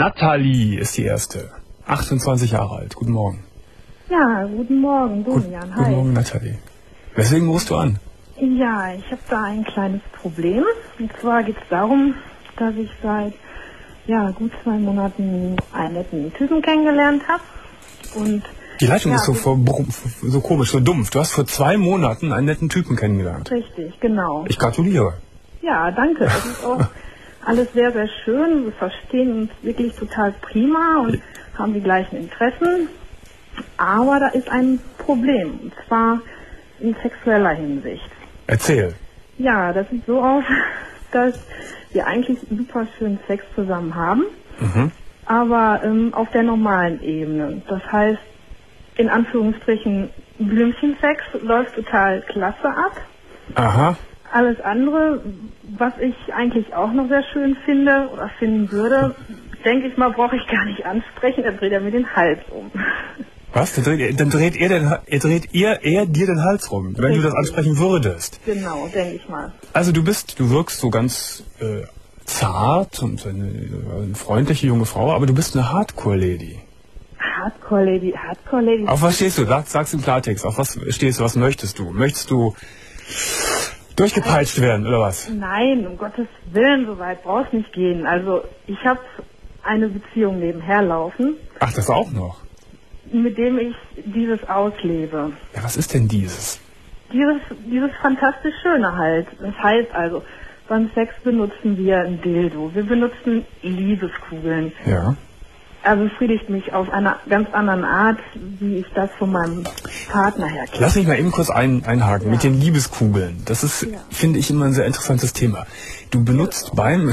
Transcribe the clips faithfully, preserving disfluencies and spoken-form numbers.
Nathalie ist die erste. achtundzwanzig Jahre alt. Guten Morgen. Ja, guten Morgen, Domian. Gut, Hi. Guten Morgen, Nathalie. Weswegen rufst du an? Ja, ich habe da ein kleines Problem. Und zwar geht es darum, dass ich seit ja, gut zwei Monaten einen netten Typen kennengelernt habe. Und Die Leitung ja, ist so, vor, so komisch, so dumpf. Du hast vor zwei Monaten einen netten Typen kennengelernt. Richtig, genau. Ich gratuliere. Ja, danke. Das ist auch alles sehr, sehr schön. Wir verstehen uns wirklich total prima und haben die gleichen Interessen. Aber da ist ein Problem. Und zwar in sexueller Hinsicht. Erzähl. Ja, das sieht so aus, dass wir eigentlich super schön Sex zusammen haben, Mhm. aber ähm, auf der normalen Ebene. Das heißt, in Anführungsstrichen, Blümchensex läuft total klasse ab. Aha. Alles andere, was ich eigentlich auch noch sehr schön finde oder finden würde, denke ich mal, brauche ich gar nicht ansprechen, dann dreht er mir den Hals um. Was? Dann dreht, dann dreht, er, den, er, dreht er, er dir den Hals rum, wenn du das ansprechen würdest. Genau, denke ich mal. Also du bist, du wirkst so ganz äh, zart und eine, eine freundliche junge Frau, aber du bist eine Hardcore-Lady. Hardcore-Lady, Hardcore-Lady. Auf was stehst du? Sag, sag's im Klartext. Auf was stehst du? Was möchtest du? Möchtest du durchgepeitscht werden oder was? Nein, um Gottes Willen, so weit brauchst nicht gehen. Also ich habe eine Beziehung nebenher laufen, Ach, das auch noch. mit dem ich dieses auslebe. Ja, was ist denn dieses? Dieses, dieses fantastisch Schöne halt. Das heißt also, beim Sex benutzen wir ein Dildo. Wir benutzen Liebeskugeln. Ja. Er befriedigt mich auf einer ganz anderen Art, wie ich das von meinem Partner her kenne. Lass mich mal eben kurz ein, einhaken Ja. mit den Liebeskugeln. Das ist, Ja. finde ich, immer ein sehr interessantes Thema. Du benutzt beim,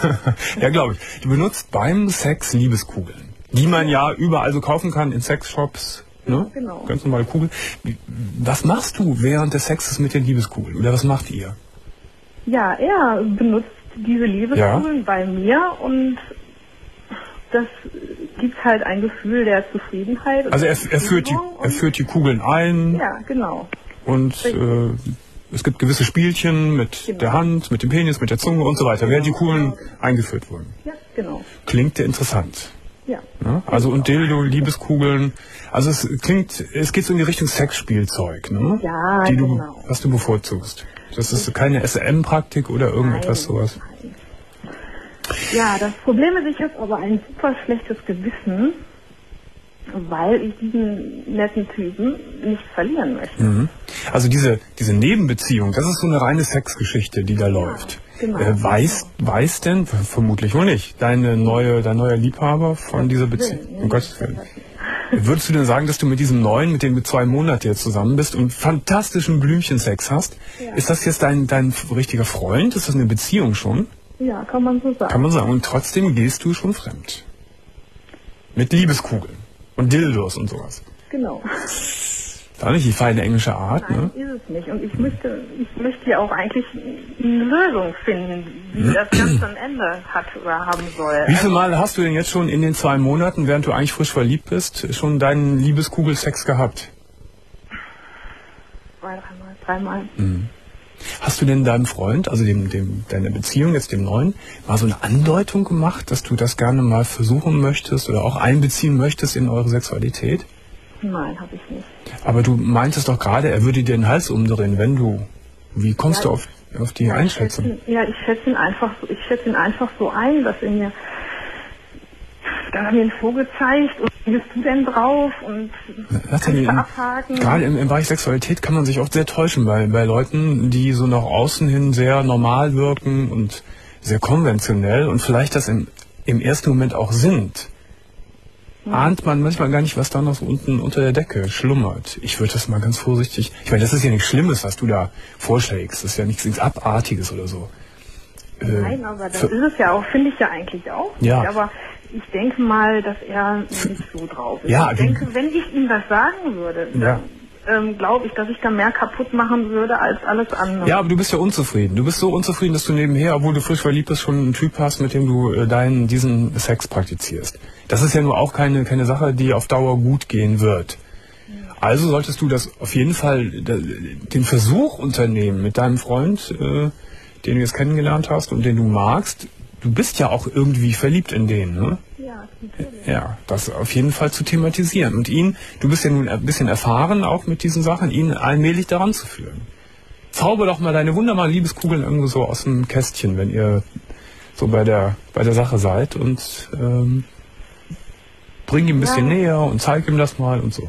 ja glaube ich, du benutzt beim Sex Liebeskugeln, die man ja überall so kaufen kann in Sexshops. Ne? Genau. Ganz normale Kugeln. Wie- Was machst du während des Sexes mit den Liebeskugeln? Oder was macht ihr? Ja, er benutzt diese Liebeskugeln bei mir und das gibt halt ein Gefühl der Zufriedenheit. und Also er, der er, führt, die, Befriedigung er und- führt die Kugeln ein Ja, genau. und äh, es gibt gewisse Spielchen mit Genau. der Hand, mit dem Penis, mit der Zunge und so weiter, während die Kugeln eingeführt wurden. Ja, genau. Klingt ja interessant. Ja. Ne? Also und Dildo, Liebeskugeln, also es klingt, es geht so in die Richtung Sexspielzeug, ne? Ja, die du, genau. was du bevorzugst. Das ist keine S M-Praktik oder irgendetwas Nein, sowas. nein. Ja, das Problem ist, ich habe aber ein super schlechtes Gewissen, weil ich diesen netten Typen nicht verlieren möchte. Mhm. Also diese, diese Nebenbeziehung, das ist so eine reine Sexgeschichte, die da läuft. genau. Äh, weiß, weiß denn, v- vermutlich wohl nicht, deine neue, dein neuer Liebhaber von dieser Beziehung? Willen, Um Gottes Willen. Würdest du denn sagen, dass du mit diesem neuen, mit dem du zwei Monate jetzt zusammen bist und fantastischen Blümchensex hast? Ja. Ist das jetzt dein, dein richtiger Freund? Ist das eine Beziehung schon? Ja, kann man so sagen. Kann man sagen. Und trotzdem gehst du schon fremd. Mit Liebeskugeln und Dildos und sowas. Genau. Da nicht die feine englische Art, Nein, ne? ist es nicht. Und ich möchte, ich möchte ja auch eigentlich eine Lösung finden, wie das Ganze ein Ende hat oder haben soll. Wie viele Mal hast du denn jetzt schon in den zwei Monaten, während du eigentlich frisch verliebt bist, schon deinen Liebeskugelsex gehabt? Zwei, dreimal, dreimal. Hast du denn deinem Freund, also dem, dem, deiner Beziehung, jetzt dem Neuen, mal so eine Andeutung gemacht, dass du das gerne mal versuchen möchtest oder auch einbeziehen möchtest in eure Sexualität? Nein, habe ich nicht. Aber du meintest doch gerade, er würde dir den Hals umdrehen, wenn du... Wie kommst Ja, du auf, auf die Ja, ich Einschätzung? schätze ihn- Ja, ich schätze ihn einfach, so- ich schätze ihn einfach so ein, dass er mir, dann hat er mir einen Vogel zeigt und wie bist du denn drauf und Lass kannst dir du den- abhaken. Gerade im, im Bereich Sexualität kann man sich oft sehr täuschen bei, bei Leuten, die so nach außen hin sehr normal wirken und sehr konventionell und vielleicht das im, im ersten Moment auch sind. Ahnt man manchmal gar nicht, was da noch so unten unter der Decke schlummert. Ich würde das mal ganz vorsichtig... Ich meine, das ist ja nichts Schlimmes, was du da vorschlägst. Das ist ja nichts, nichts Abartiges oder so. Äh, Nein, aber das für- ist es ja auch, finde ich ja eigentlich auch. Ja. Nicht. Aber ich denke mal, dass er nicht so drauf ist. Ja, ich du- denke, wenn ich ihm das sagen würde, Ja. dann ähm, glaube ich, dass ich da mehr kaputt machen würde als alles andere. Ja, aber du bist ja unzufrieden. Du bist so unzufrieden, dass du nebenher, obwohl du frisch verliebt bist, schon einen Typ hast, mit dem du äh, deinen, diesen Sex praktizierst. Das ist ja nur auch keine, keine Sache, die auf Dauer gut gehen wird. Also solltest du das auf jeden Fall, äh, den Versuch unternehmen mit deinem Freund, äh, den du jetzt kennengelernt hast und den du magst. Du bist ja auch irgendwie verliebt in den, ne? Ja, ja, das auf jeden Fall zu thematisieren. Und ihn, du bist ja nun ein bisschen erfahren auch mit diesen Sachen, ihn allmählich daran zu führen. Zauber doch mal deine wunderbaren Liebeskugeln irgendwo so aus dem Kästchen, wenn ihr so bei der bei der Sache seid und ähm, bring ihm ein bisschen ja. näher und zeig ihm das mal und so.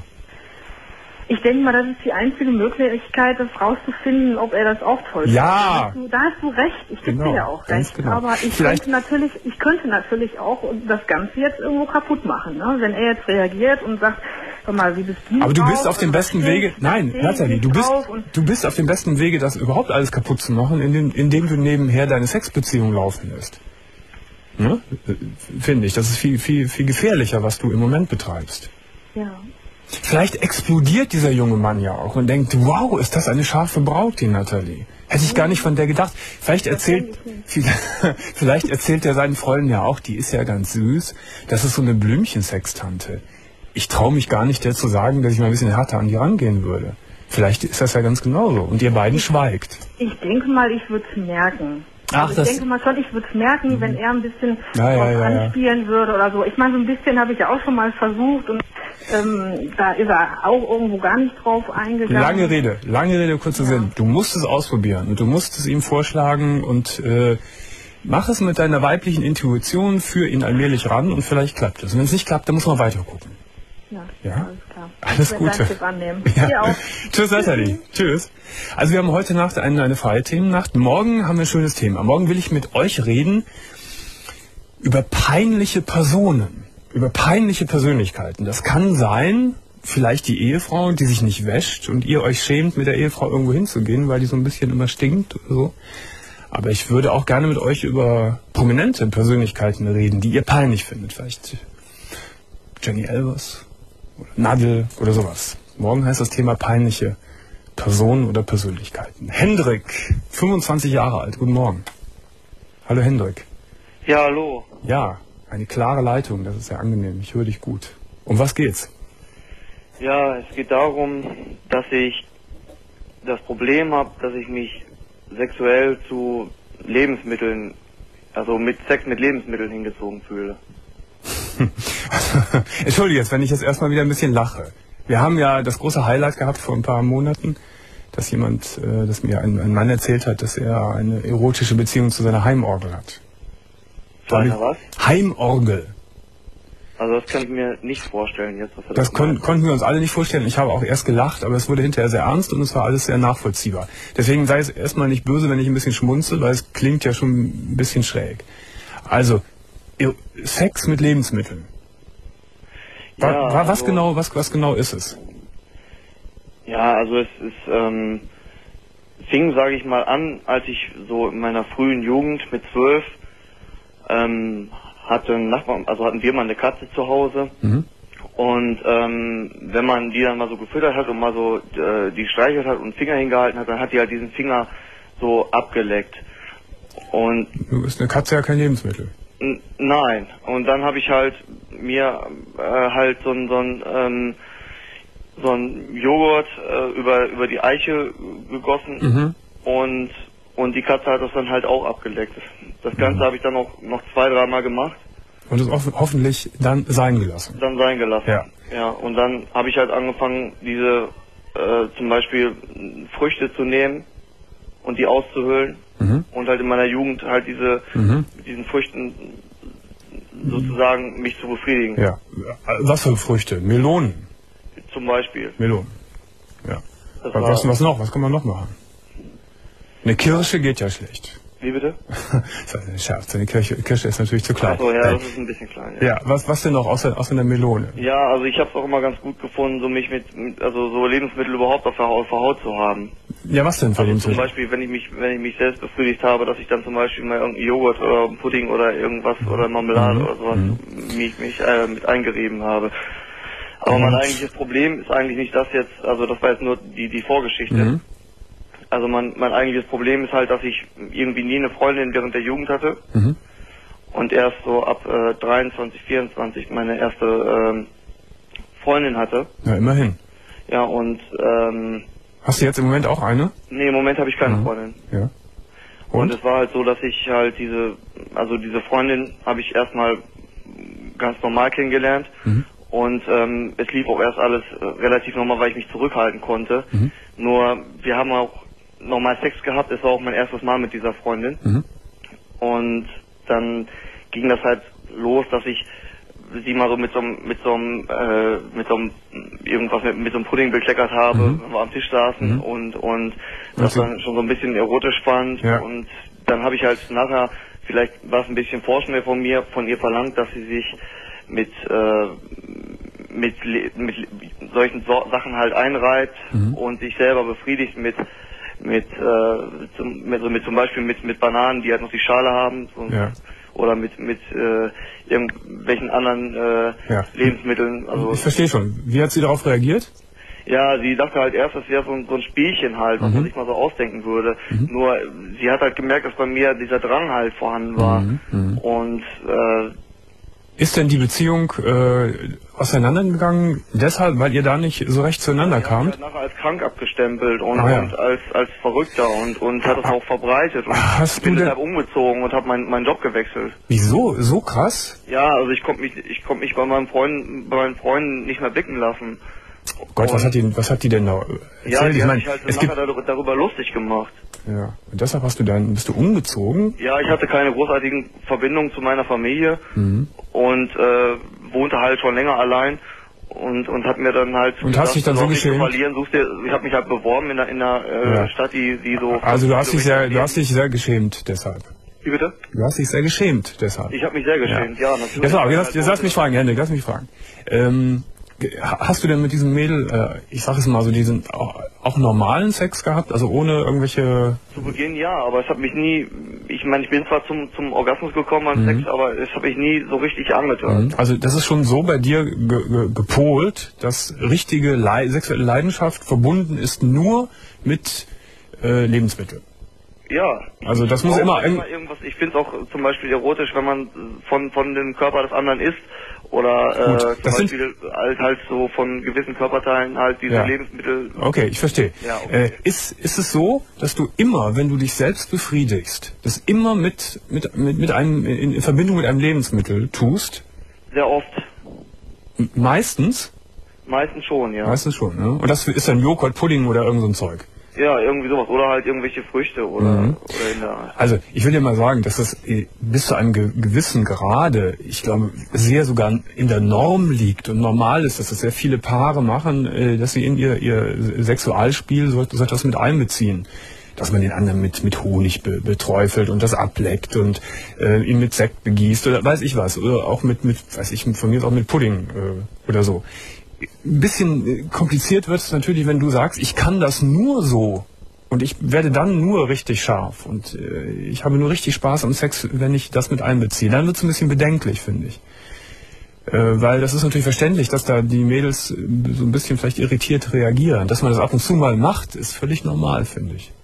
Ich denke mal, das ist die einzige Möglichkeit, das rauszufinden, ob er das auch toll findet. Ja. Da, da hast du recht. Ich gebe Genau, dir ja auch recht. genau. Aber ich Vielleicht könnte natürlich, ich könnte natürlich auch das Ganze jetzt irgendwo kaputt machen, ne? Wenn er jetzt reagiert und sagt, hör mal, wie bist du Aber du drauf? bist auf dem besten Wege. Nein, Nathalie, du bist du bist auf dem besten Wege, das überhaupt alles kaputt zu machen, indem, indem du nebenher deine Sexbeziehung laufen lässt. Ne? Finde ich. Das ist viel viel viel gefährlicher, was du im Moment betreibst. Ja. Vielleicht explodiert dieser junge Mann ja auch und denkt, wow, ist das eine scharfe Braut, die Nathalie. Hätte ich gar nicht von der gedacht. Vielleicht erzählt, vielleicht erzählt er seinen Freunden ja auch, die ist ja ganz süß. Das ist so eine Blümchensextante. Ich traue mich gar nicht, der zu sagen, dass ich mal ein bisschen härter an die rangehen würde. Vielleicht ist das ja ganz genauso. Und ihr beiden schweigt. Ich denke mal, ich würde es merken. Ach, also das ich denke mal schon, ich würde es merken, wenn er ein bisschen ja, ja, drauf ja, ja. anspielen würde oder so. Ich meine, so ein bisschen habe ich ja auch schon mal versucht und ähm, da ist er auch irgendwo gar nicht drauf eingegangen. Lange Rede, lange Rede, kurzer Ja. Sinn. Du musst es ausprobieren und du musst es ihm vorschlagen und äh, mach es mit deiner weiblichen Intuition für ihn allmählich ran und vielleicht klappt es. Und wenn es nicht klappt, dann muss man weiter gucken. Ja, Ja? alles klar. Alles Ich werde Gute. deinen Tipp annehmen. Ja. Dir auch. Tschüss, Nathalie. Tschüss. Also wir haben heute Nacht eine, eine freie Themennacht. Morgen haben wir ein schönes Thema. Morgen will ich mit euch reden über peinliche Personen, über peinliche Persönlichkeiten. Das kann sein, vielleicht die Ehefrau, die sich nicht wäscht und ihr euch schämt, mit der Ehefrau irgendwo hinzugehen, weil die so ein bisschen immer stinkt oder so. Aber ich würde auch gerne mit euch über prominente Persönlichkeiten reden, die ihr peinlich findet. Vielleicht Jenny Elvers oder Nadel oder sowas. Morgen heißt das Thema peinliche Personen oder Persönlichkeiten. Hendrik, fünfundzwanzig Jahre alt, guten Morgen. Hallo Hendrik. Ja, hallo. Ja, eine klare Leitung, das ist sehr angenehm, ich höre dich gut. Um was geht's? Ja, es geht darum, dass ich das Problem habe, dass ich mich sexuell zu Lebensmitteln, also mit Sex mit Lebensmitteln hingezogen fühle. Entschuldige jetzt, wenn ich jetzt erstmal wieder ein bisschen lache. Wir haben ja das große Highlight gehabt vor ein paar Monaten, dass jemand, äh, dass mir ein, ein Mann erzählt hat, dass er eine erotische Beziehung zu seiner Heimorgel hat. Seiner was? Heimorgel. Also das kann ich mir nicht vorstellen jetzt. Was er Das kon meint. konnten wir uns alle nicht vorstellen. Ich habe auch erst gelacht, aber es wurde hinterher sehr ernst und es war alles sehr nachvollziehbar. Deswegen sei es erstmal nicht böse, wenn ich ein bisschen schmunzel, weil es klingt ja schon ein bisschen schräg. Also, Sex mit Lebensmitteln. Wa Ja, wa was also, genau, was, was genau ist es? Ja, also es ist, ähm, fing, sage ich mal, an, als ich so in meiner frühen Jugend mit zwölf ähm, hatte ein Nachbar, also hatten wir mal eine Katze zu Hause. Mhm. Und ähm, wenn man die dann mal so gefüttert hat und mal so äh, die streichelt hat und einen Finger hingehalten hat, dann hat die halt diesen Finger so abgeleckt. Und Du bist eine Katze ja kein Lebensmittel. n- nein. Und dann habe ich halt mir äh, halt so ein so ein ähm, so ein Joghurt äh, über über die Eiche gegossen Mhm. und und die Katze hat das dann halt auch abgeleckt. Das Ganze Mhm. habe ich dann noch noch zwei, dreimal gemacht, Und es hoff hoffentlich dann sein gelassen. dann sein gelassen. Ja. Ja, und dann habe ich halt angefangen, diese äh, zum Beispiel Früchte zu nehmen und die auszuhöhlen Mhm. und halt in meiner Jugend halt diese Mhm. mit diesen Früchten sozusagen mich zu befriedigen. Ja. Was für Früchte? Melonen. Zum Beispiel. Melonen. Ja. Das Was, war, was, was noch? Was kann man noch machen? Eine Kirsche geht ja schlecht. wie bitte? Das ist ein Scherz. Eine Kirsche, Kirsche ist natürlich zu klein. Achso, ja, Nein. das ist ein bisschen klein. Ja, Ja, was, was denn noch außer, außer der Melone? ja also ich habe es auch immer ganz gut gefunden, so mich mit, mit also so Lebensmittel überhaupt auf der, auf der Haut zu haben. Ja, was denn für Also zum Lebensmittel? Beispiel, wenn ich mich, wenn ich mich selbst befriedigt habe, dass ich dann zum Beispiel mal irgendeinen Joghurt oder einen Pudding oder irgendwas oder Marmelade Mhm. oder sowas Mhm. mich, mich äh, mit eingerieben habe. Aber Und- mein eigentliches Problem ist eigentlich nicht das jetzt, also das war jetzt nur die, die Vorgeschichte. Mhm. Also mein, mein eigentliches Problem ist halt, dass ich irgendwie nie eine Freundin während der Jugend hatte Mhm. und erst so ab äh, dreiundzwanzig, vierundzwanzig meine erste ähm, Freundin hatte. Ja, immerhin. Ja, und ähm, Hast du jetzt im Moment auch eine? nee, im Moment habe ich keine Mhm. Freundin. Ja. Und Und? es war halt so, dass ich halt diese, also diese Freundin habe ich erstmal ganz normal kennengelernt. Mhm. Und ähm, es lief auch erst alles äh, relativ normal, weil ich mich zurückhalten konnte. Mhm. Nur, wir haben auch normal Sex gehabt. Es war auch mein erstes Mal mit dieser Freundin. Mhm. Und dann ging das halt los, dass ich sie mal so mit so einem, mit so einem, äh, mit so einem, irgendwas mit, mit so einem Pudding bekleckert habe, Mhm. wenn wir am Tisch saßen Mhm. und, und das Okay. dann schon so ein bisschen erotisch fand. Ja. Und dann habe ich halt nachher, vielleicht war es ein bisschen vorschnell von mir, von ihr verlangt, dass sie sich mit, äh, mit, mit solchen so Sachen halt einreibt Mhm. und sich selber befriedigt mit, mit, äh, zum, mit, so mit zum Beispiel mit, mit Bananen, die halt noch die Schale haben. So, Ja. oder mit mit äh, irgendwelchen anderen äh, Ja. Lebensmitteln. Also Ich verstehe schon. Wie hat sie darauf reagiert? ja, sie dachte halt erst, das wäre so, ein- so ein Spielchen halt, was Mhm. man sich mal so ausdenken würde. Mhm. Nur sie hat halt gemerkt, dass bei mir dieser Drang halt vorhanden war. Mhm. Mhm. Und äh, Ist denn die Beziehung äh, auseinandergegangen deshalb, weil ihr da nicht so recht zueinander sie hat mich kamt? halt nachher als krank abgestempelt und, Ah, ja. und als als Verrückter und und hat es auch verbreitet. Und Hast ich bin du denn- deshalb umgezogen und habe meinen meinen Job gewechselt. Wieso? So krass? Ja, also ich konnte mich ich konnte mich bei meinem Freund bei meinen Freunden nicht mehr blicken lassen. Oh Gott, was Und- hat die, was hat die denn da Ja, erzählt? die Ich hat meine, sich halt es nachher gibt, darüber, darüber lustig gemacht. ja, und deshalb hast du dann, bist du umgezogen? Ja, ich hatte keine großartigen Verbindungen zu meiner Familie Mhm. und äh, wohnte halt schon länger allein und und hat mir dann halt Und hast dich dann du so hast nichts zu geschämt? verlieren, suchst dir, ich habe mich halt beworben in der in der äh, Ja. Stadt, die die so Also du hast dich sehr, Kilometer du hast dich sehr geschämt deshalb. Wie bitte? Du hast dich sehr geschämt deshalb. Ich habe mich sehr geschämt, ja, natürlich. Jetzt, auch, Weil jetzt, halt jetzt lass mich fragen, Henrik, lass mich fragen. Ähm, ge- hast du denn mit diesem Mädel, äh, ich sag es mal so, diesen auch, auch normalen Sex gehabt, also ohne irgendwelche... Zu Beginn ja, aber es hat mich nie, ich meine, ich bin zwar zum zum Orgasmus gekommen beim Mhm. Sex, aber es habe ich nie so richtig angetan. Mhm. Also das ist schon so bei dir ge ge gepolt, dass richtige Lei sexuelle Leidenschaft verbunden ist nur mit äh, Lebensmitteln. Ja. Also das Ich muss brauche immer halt ein- irgendwas. Ich finde es auch zum Beispiel erotisch, wenn man von von dem Körper des anderen isst oder äh, Gut, zum das sind- Beispiel halt halt so von gewissen Körperteilen halt diese Ja. Lebensmittel. Okay, ich verstehe. Ja, okay. Äh, ist, ist es so, dass du immer, wenn du dich selbst befriedigst, das immer mit, mit, mit, mit einem, in, in Verbindung mit einem Lebensmittel tust? Sehr oft. M- Meistens? Meistens schon, ja. Meistens schon, ne? Und das ist dann Joghurt, Pudding oder irgend so ein Zeug. Ja, irgendwie sowas. Oder halt irgendwelche Früchte oder, Mhm. oder in der. Also ich will dir mal sagen, dass das äh, bis zu einem ge gewissen Grade, ich glaube, sehr sogar in der Norm liegt und normal ist, dass das sehr viele Paare machen, äh, dass sie in ihr, ihr Sexualspiel so, so etwas mit einbeziehen. Dass man den anderen mit, mit Honig be beträufelt und das ableckt und äh, ihn mit Sekt begießt oder weiß ich was. Oder auch mit, mit weiß ich, von mir ist auch mit Pudding äh, oder so. Ein bisschen äh, kompliziert wird es natürlich, wenn du sagst, ich kann das nur so und ich werde dann nur richtig scharf und äh, ich habe nur richtig Spaß am Sex, wenn ich das mit einbeziehe. Dann wird es ein bisschen bedenklich, finde ich. Äh, weil das ist natürlich verständlich, dass da die Mädels äh, so ein bisschen vielleicht irritiert reagieren. Dass man das ab und zu mal macht, ist völlig normal, finde ich.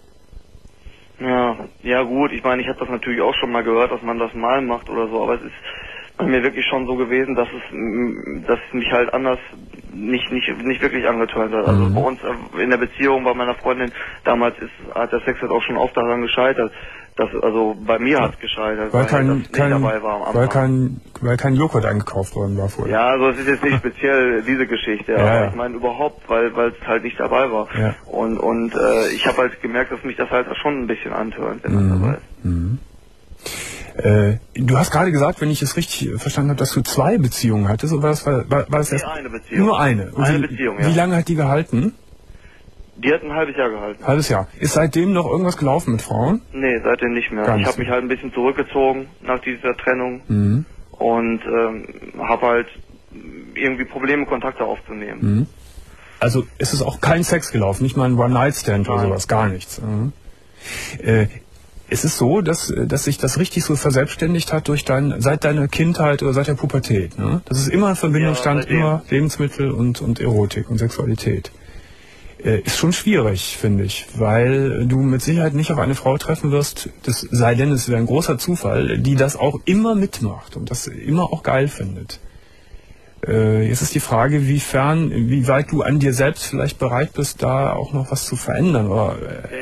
Ja, ja gut. Ich meine, ich habe das natürlich auch schon mal gehört, dass man das mal macht oder so, aber es ist bei mir wirklich schon so gewesen, dass es, mm, dass es mich halt anders nicht nicht nicht wirklich angetönt hat. Also Mhm. bei uns äh, in der Beziehung bei meiner Freundin damals ist hat der Sex halt auch schon oft daran gescheitert, dass also bei mir hat es gescheitert, Weil weil kein, das nicht kein, dabei war am Anfang. weil kein, weil kein Joghurt eingekauft worden war vorher. Ja, also es ist jetzt nicht speziell diese Geschichte, Ja, aber ja. ich meine überhaupt, weil weil es halt nicht dabei war. Ja. Und und äh, ich habe halt gemerkt, dass mich das halt schon ein bisschen antörnt, wenn das dabei ist. Mhm. Äh, du hast gerade gesagt, wenn ich es richtig verstanden habe, dass du zwei Beziehungen hattest, oder war das, war, war das Nee, erst eine Beziehung. nur eine? Und Eine wie, Beziehung, ja. Wie lange hat die gehalten? Die hat ein halbes Jahr gehalten. Halbes Jahr. Ist seitdem noch irgendwas gelaufen mit Frauen? Nee, seitdem nicht mehr. Gar ich nicht habe mich halt ein bisschen zurückgezogen nach dieser Trennung Mhm. und ähm, habe halt irgendwie Probleme, Kontakte aufzunehmen. Mhm. Also ist es auch kein Sex gelaufen, nicht mal ein One-Night-Stand oder Nein. sowas, gar nichts. Mhm. Äh, es ist so, dass, dass sich das richtig so verselbstständigt hat durch dein, seit deiner Kindheit oder seit der Pubertät. Ne? Dass es immer in Verbindung Ja, stand, seitdem. immer Lebensmittel und, und Erotik und Sexualität. Äh, ist schon schwierig, finde ich, weil du mit Sicherheit nicht auf eine Frau treffen wirst, das sei denn, es wäre ein großer Zufall, die das auch immer mitmacht und das immer auch geil findet. Äh, jetzt ist die Frage, wiefern, wie weit du an dir selbst vielleicht bereit bist, da auch noch was zu verändern. Oder, äh, Ja, ich würde es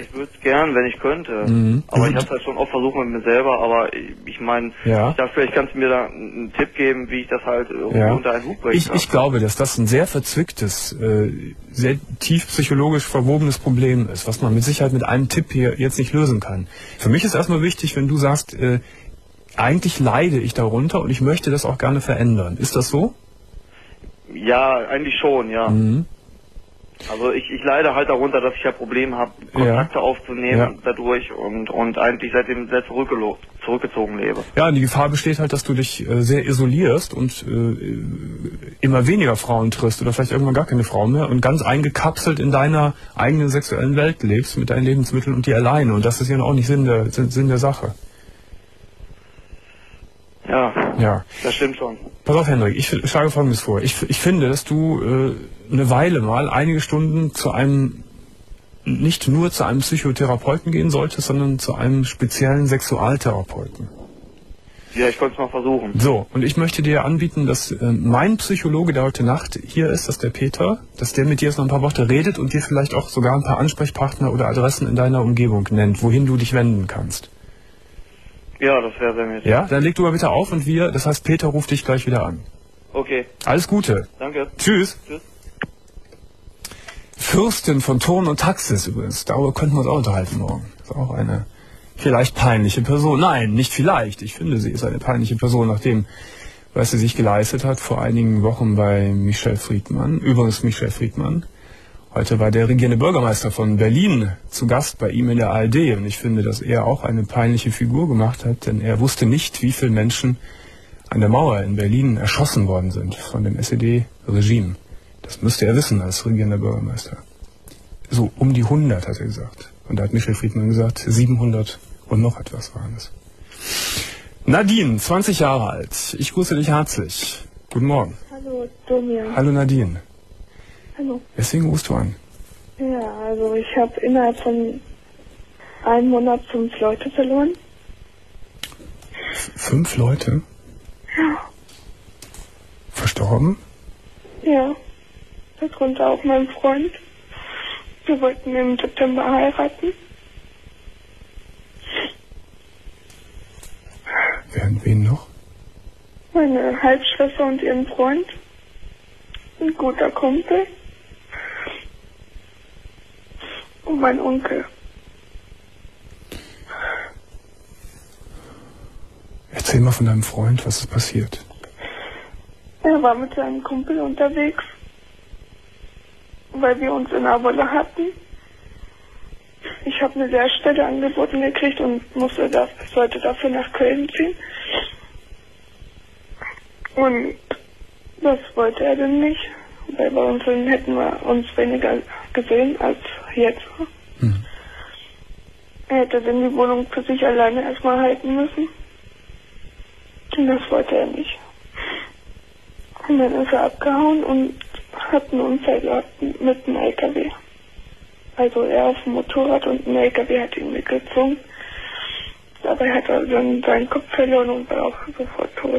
gern, wenn ich könnte. Mhm. Aber ich habe es halt schon oft versucht mit mir selber, aber ich, ich meine, Ja. ich dachte, vielleicht kannst du mir da einen Tipp geben, wie ich das halt irgendwie Ja. unter einen Hut bringen Ich, kann. ich glaube, dass das ein sehr verzwicktes, äh, sehr tief psychologisch verwobenes Problem ist, was man mit Sicherheit mit einem Tipp hier jetzt nicht lösen kann. Für mich ist erstmal wichtig, wenn du sagst, äh, eigentlich leide ich darunter und ich möchte das auch gerne verändern. Ist das so? Ja, eigentlich schon, ja. Mhm. Also ich, ich leide halt darunter, dass ich ja Probleme habe, Kontakte Ja. aufzunehmen Ja. dadurch und, und eigentlich seitdem sehr zurückgelo- zurückgezogen lebe. Ja, und die Gefahr besteht halt, dass du dich äh, sehr isolierst und äh, immer weniger Frauen triffst oder vielleicht irgendwann gar keine Frau mehr und ganz eingekapselt in deiner eigenen sexuellen Welt lebst mit deinen Lebensmitteln und dir alleine. Und das ist ja auch nicht Sinn der, Sinn der Sache. Ja, Ja. das stimmt schon. Pass auf, Hendrik, ich schlage Folgendes vor. Ich, ich finde, dass du äh, eine Weile mal, einige Stunden zu einem, nicht nur zu einem Psychotherapeuten gehen solltest, sondern zu einem speziellen Sexualtherapeuten. Ja, ich konnte es mal versuchen. So, und ich möchte dir anbieten, dass äh, mein Psychologe, der heute Nacht hier ist, dass der Peter, dass der mit dir jetzt noch ein paar Worte redet und dir vielleicht auch sogar ein paar Ansprechpartner oder Adressen in deiner Umgebung nennt, wohin du dich wenden kannst. Ja, das wäre sehr nett. Ja? Dann leg du mal bitte auf und wir, das heißt, Peter ruft dich gleich wieder an. Okay, Alles Gute. danke. Tschüss. Tschüss. Fürstin von Thurn und Taxis übrigens. Darüber könnten wir uns auch unterhalten morgen. Das ist auch eine vielleicht peinliche Person. Nein, nicht vielleicht. Ich finde, sie ist eine peinliche Person, nachdem, was sie sich geleistet hat vor einigen Wochen bei Michel Friedmann. Übrigens Michel Friedmann. Heute war der regierende Bürgermeister von Berlin zu Gast bei ihm in der A R D. Und ich finde, dass er auch eine peinliche Figur gemacht hat, denn er wusste nicht, wie viele Menschen an der Mauer in Berlin erschossen worden sind von dem S E D-Regime. Das müsste er wissen als regierender Bürgermeister. So um die hundert, hat er gesagt. Und da hat Michel Friedmann gesagt, siebenhundert und noch etwas waren es. Nadine, zwanzig Jahre alt. Ich grüße dich herzlich. Guten Morgen. Hallo, Domian. Hallo Nadine. Hallo. Weswegen rufst du an? Ja, also ich habe innerhalb von einem Monat fünf Leute verloren. F fünf Leute? Ja. Verstorben? Ja. Darunter auch mein Freund. Wir wollten im September heiraten. Wer, wen noch? Meine Halbschwester und ihren Freund. Ein guter Kumpel. Und mein Onkel. Erzähl mal von deinem Freund, was ist passiert. Er war mit seinem Kumpel unterwegs, weil wir uns in der Wolle hatten. Ich habe eine Lehrstelle angeboten gekriegt und musste das, sollte dafür nach Köln ziehen. Und das wollte er dann nicht, weil bei uns hätten wir uns weniger gesehen als jetzt. Hm. Er hätte dann die Wohnung für sich alleine erstmal halten müssen. Und das wollte er nicht. Und dann ist er abgehauen und hat einen Unfall gehabt mit einem L K W. Also er auf dem Motorrad und ein L K W hat ihn mitgezogen. Dabei hat er dann seinen Kopf verloren und war auch sofort tot.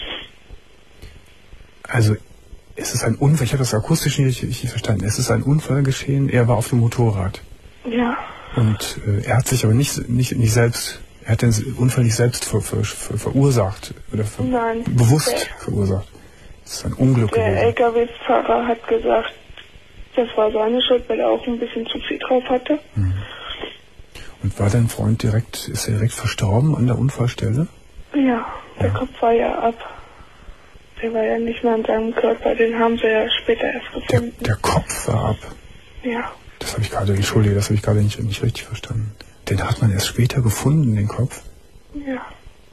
Also, es ist ein Unfall, ich habe das akustisch nicht richtig verstanden. Es ist ein Unfall geschehen, er war auf dem Motorrad. Ja. Und äh, er hat sich aber nicht, nicht, nicht selbst, er hat den Unfall nicht selbst ver, ver, ver, verursacht oder ver, Nein. bewusst Der, verursacht. Das ist ein Unglück der gewesen. L K W-Fahrer hat gesagt, das war seine Schuld, weil er auch ein bisschen zu viel drauf hatte. Mhm. Und war dein Freund direkt, ist er direkt verstorben an der Unfallstelle? Ja, der Ja. Kopf war ja ab. Der war ja nicht mehr an seinem Körper, den haben sie ja später erst Der, gefunden. der Kopf war ab. Ja. Das habe ich gerade, entschuldige, das habe ich gerade nicht, nicht richtig verstanden. Den hat man erst später gefunden, den Kopf. Ja.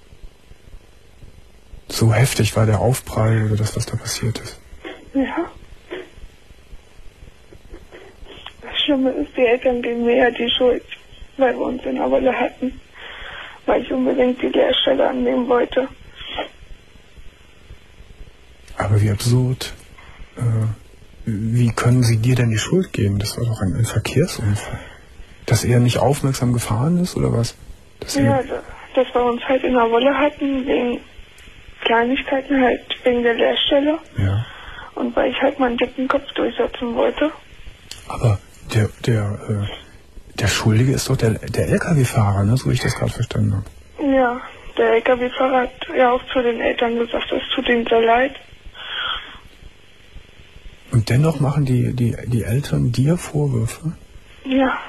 So heftig war der Aufprall oder das, was da passiert ist. Ja. Das Schlimme ist, die Eltern geben mir ja die Schuld, weil wir uns in der Wolle hatten. Weil ich unbedingt die Lehrstelle annehmen wollte. Aber wie absurd. Äh, wie können sie dir denn die Schuld geben? Das war doch ein, ein Verkehrsunfall. Dass er nicht aufmerksam gefahren ist, oder was? Dass Ja, er, da- dass wir uns halt in der Wolle hatten, wegen Kleinigkeiten, halt wegen der Lehrstelle. ja. Und weil ich halt meinen dicken Kopf durchsetzen wollte. Aber der, der, äh, Der Schuldige ist doch der, der L K W-Fahrer, ne? So wie ich das gerade verstanden habe. Ja, der L K W-Fahrer hat ja auch zu den Eltern gesagt, es tut ihm sehr leid. Und dennoch machen die, die, die Eltern dir Vorwürfe? Ja.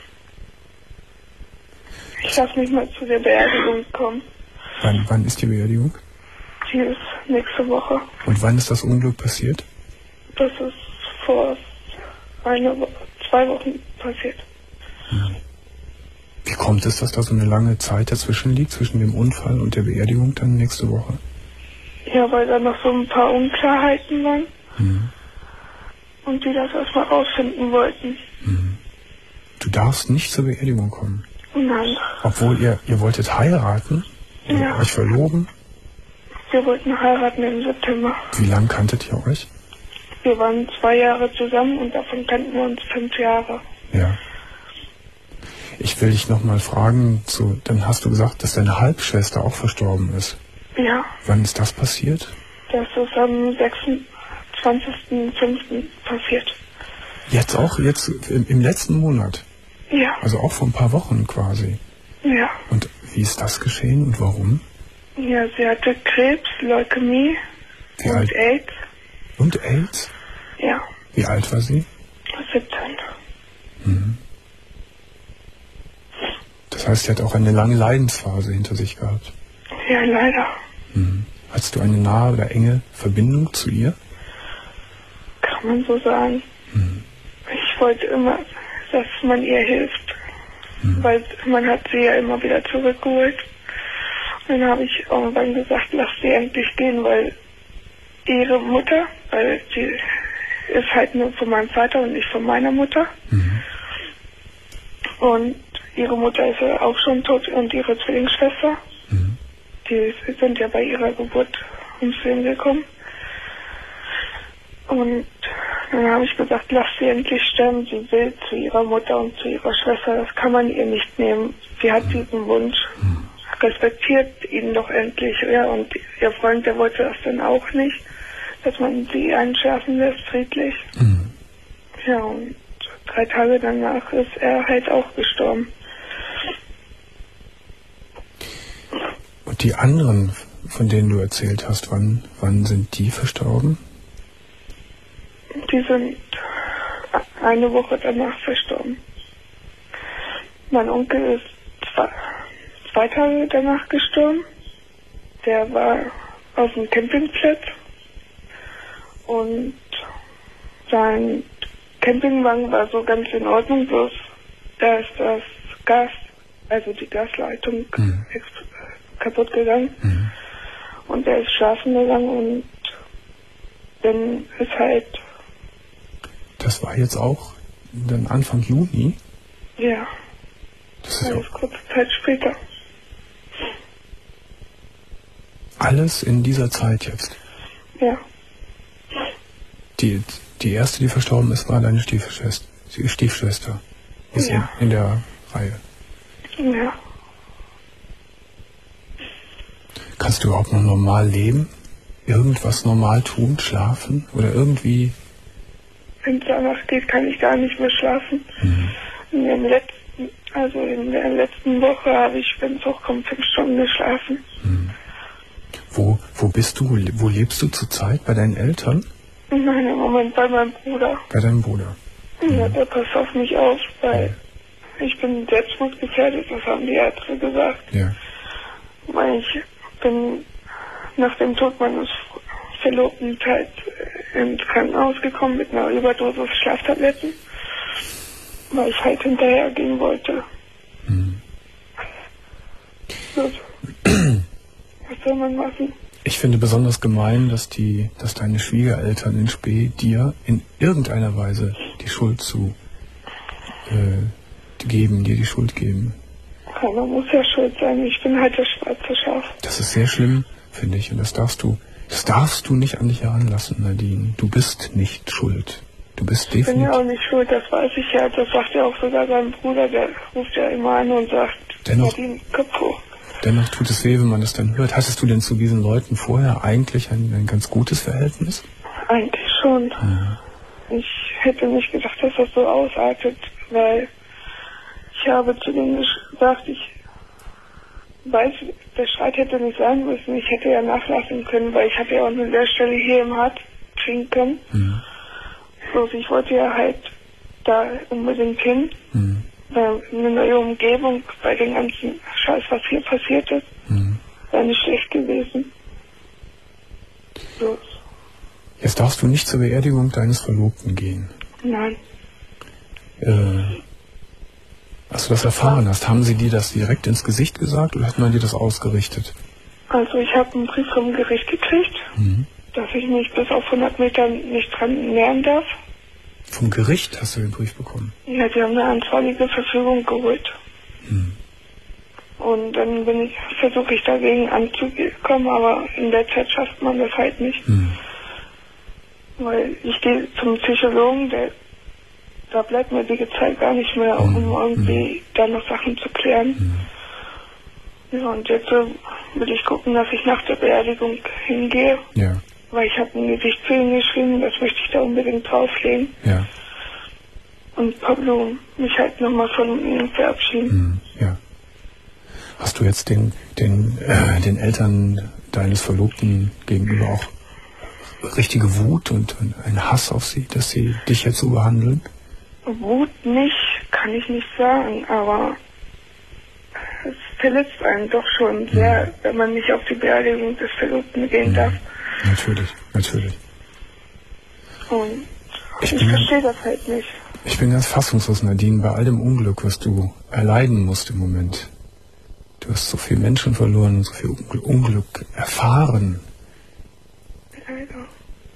Ich darf nicht mal zu der Beerdigung kommen. Wann, wann ist die Beerdigung? Die ist nächste Woche. Und wann ist das Unglück passiert? Das ist vor einer Woche, zwei Wochen passiert. Hm. Wie kommt es, dass da so eine lange Zeit dazwischen liegt, zwischen dem Unfall und der Beerdigung dann nächste Woche? Ja, weil da noch so ein paar Unklarheiten waren. Hm. Und die das erstmal rausfinden wollten. Hm. Du darfst nicht zur Beerdigung kommen? Nein. Obwohl ihr, ihr wolltet heiraten? Ihr Ja. euch verloben? Wir wollten heiraten im September. Wie lange kanntet ihr euch? Wir waren zwei Jahre zusammen und davon kannten wir uns fünf Jahre. Ja. Ich will dich nochmal fragen, zu, dann hast du gesagt, dass deine Halbschwester auch verstorben ist. Ja, Wann ist das passiert? das ist am sechsundzwanzigsten fünften passiert. Jetzt auch, jetzt im, im letzten Monat? Ja, Also auch vor ein paar Wochen quasi. ja. Und wie ist das geschehen und warum? Ja, sie hatte Krebs, Leukämie Wie und alt? AIDS. Und AIDS? Ja, Wie alt war sie? siebzehn. Mhm. Das heißt, sie hat auch eine lange Leidensphase hinter sich gehabt. Ja, leider. Mhm. Hattest du eine nahe oder enge Verbindung zu ihr? Kann man so sagen. Mhm. Ich wollte immer, dass man ihr hilft. Mhm. Weil man hat sie ja immer wieder zurückgeholt. Und dann habe ich irgendwann gesagt, lass sie endlich gehen, weil ihre Mutter, weil sie ist halt nur von meinem Vater und nicht von meiner Mutter. Mhm. Und ihre Mutter ist ja auch schon tot und ihre Zwillingsschwester. Mhm. Die sind ja bei ihrer Geburt ums Leben gekommen. Und dann habe ich gesagt, lass sie endlich sterben. Sie will zu ihrer Mutter und zu ihrer Schwester. Das kann man ihr nicht nehmen. Sie hat diesen Wunsch. Respektiert ihn doch endlich. Ja, und ihr Freund, der wollte das dann auch nicht, dass man sie einschlafen lässt, friedlich. Mhm. Ja, und drei Tage danach ist er halt auch gestorben. Und die anderen, von denen du erzählt hast, wann, wann sind die verstorben? Die sind eine Woche danach verstorben. Mein Onkel ist zwei, zwei Tage danach gestorben. Der war auf dem Campingplatz und sein Campingwagen war so ganz in Ordnung, bloß da ist das Gas, also die Gasleitung Mhm. kaputt gegangen. Mhm. Und er ist schlafen gegangen und dann ist halt, Das war jetzt auch dann Anfang Juni? ja, Das ist alles auch kurze Zeit später. alles in dieser Zeit jetzt. Ja, Die, die erste, die verstorben ist, war deine Stiefschwester. Die Stiefschwester. Ist Ja. in, in der Reihe. ja. Kannst du überhaupt noch normal leben? Irgendwas normal tun? Schlafen? Oder irgendwie? Wenn es danach geht, kann ich gar nicht mehr schlafen. Mhm. In der letzten, also in der letzten Woche habe ich, wenn es hochkommt, fünf Stunden geschlafen. Mhm. Wo, wo bist du? Wo lebst du zurzeit? Bei deinen Eltern? Nein, im Moment bei meinem Bruder. Bei deinem Bruder? Ja, der passt auf mich auf, weil ich bin selbstmordgefährdet, das haben die Ärzte gesagt. Ja. Weil ich bin nach dem Tod meines Verlobten halt ins Krankenhaus gekommen mit einer Überdosis Schlaftabletten, weil ich halt hinterher gehen wollte. Mhm. Gut. Was soll man machen? Ich finde besonders gemein, dass die, dass deine Schwiegereltern in Spee dir in irgendeiner Weise die Schuld zu äh, geben, dir die Schuld geben. Keiner muss ja schuld sein. Ich bin halt das schwarze Schaf. Das ist sehr schlimm, finde ich. Und das darfst du, das darfst du nicht an dich heranlassen, Nadine. Du bist nicht schuld. Du bist Ich bin ja definitiv. auch nicht schuld, das weiß ich ja. Das sagt ja auch sogar sein Bruder, der ruft ja immer an und sagt, Dennoch- Nadine, Kopf hoch. Dennoch tut es weh, wenn man das dann hört. Hattest du denn zu diesen Leuten vorher eigentlich ein, ein ganz gutes Verhältnis? Eigentlich schon. Ja. Ich hätte nicht gedacht, dass das so ausartet, weil Ich habe zu denen gesagt, ich weiß, der Streit hätte nicht sein müssen. Ich hätte ja nachlassen können, weil ich hatte ja auch eine Lehrstelle hier im Hart kriegen können. Mhm. So, ich wollte ja halt da unbedingt hin. Mhm. Eine neue Umgebung bei den ganzen Scheiß, was hier passiert ist, Mhm. wäre nicht schlecht gewesen. So. Jetzt darfst du nicht zur Beerdigung deines Verlobten gehen. Nein. Äh, als du das erfahren hast, haben sie dir das direkt ins Gesicht gesagt oder hat man dir das ausgerichtet? Also ich habe einen Brief vom Gericht gekriegt, Mhm. dass ich mich bis auf hundert Meter nicht dran nähern darf. Vom Gericht hast du den Brief bekommen? Ja, die haben eine einstweilige Verfügung geholt. Mhm. Und dann bin ich, versuche ich dagegen anzukommen, aber in der Zeit schafft man das halt nicht. Mhm. Weil ich gehe zum Psychologen, der, da bleibt mir die Zeit gar nicht mehr, um Mhm. irgendwie da noch Sachen zu klären. Mhm. Ja, und jetzt äh, will ich gucken, dass ich nach der Beerdigung hingehe, Ja, weil ich habe ein Gedicht für ihn geschrieben, das möchte ich da unbedingt drauflegen. ja, Und Pablo mich halt nochmal von ihm verabschieden. mhm. Ja. Hast du jetzt den, den, äh, den Eltern deines Verlobten gegenüber auch richtige Wut und, und einen Hass auf sie, dass sie dich jetzt so behandeln? Wut nicht, kann ich nicht sagen, aber es verletzt einen doch schon sehr, wenn man nicht auf die Beerdigung des Verlobten gehen darf. Natürlich, natürlich. Und Ich ich bin- verstehe das halt nicht. Ich bin ganz fassungslos, Nadine, bei all dem Unglück, was du erleiden musst im Moment. Du hast so viele Menschen verloren, so viel Ungl- Unglück erfahren. Leider.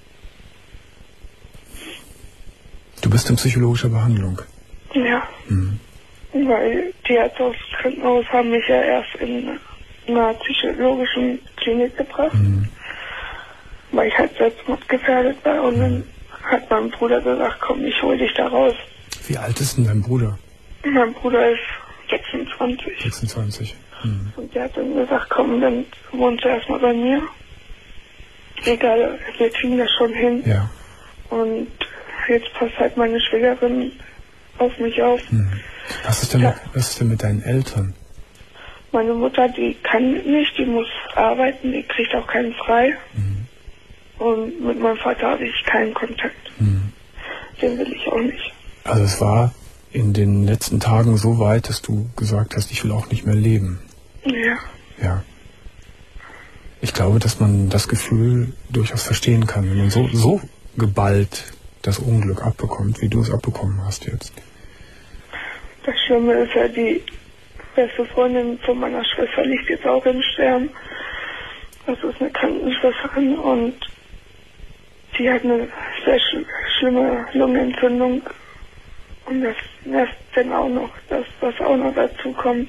Du bist in psychologischer Behandlung. Ja, Mhm. weil die Ärzte aus dem Krankenhaus haben mich ja erst in einer psychologischen Klinik gebracht, Mhm. weil ich halt selbstmordgefährdet war. Und dann hat mein Bruder gesagt, komm, ich hol dich da raus. Wie alt ist denn dein Bruder? Mein Bruder ist sechsundzwanzig. sechsundzwanzig. Mhm. Und der hat dann gesagt, komm, dann wohnst du erstmal bei mir. Egal, wir kriegen das schon hin. Ja. Und jetzt passt halt meine Schwägerin auf mich auf. Mhm. Was ist denn, Ja. mit, was ist denn mit deinen Eltern? Meine Mutter, die kann nicht, die muss arbeiten, die kriegt auch keinen frei. Mhm. Und mit meinem Vater habe ich keinen Kontakt. Mhm. Den will ich auch nicht. Also es war in den letzten Tagen so weit, dass du gesagt hast, ich will auch nicht mehr leben. Ja. Ja. Ich glaube, dass man das Gefühl durchaus verstehen kann, wenn man so, so geballt das Unglück abbekommt, wie du es abbekommen hast jetzt. Das Schlimme ist ja, die beste Freundin von meiner Schwester liegt jetzt auch im Sterben. Das ist eine Krankenschwesterin und die hat eine sehr sch schlimme Lungenentzündung. Und das nervt dann auch noch, dass das auch noch dazu kommt.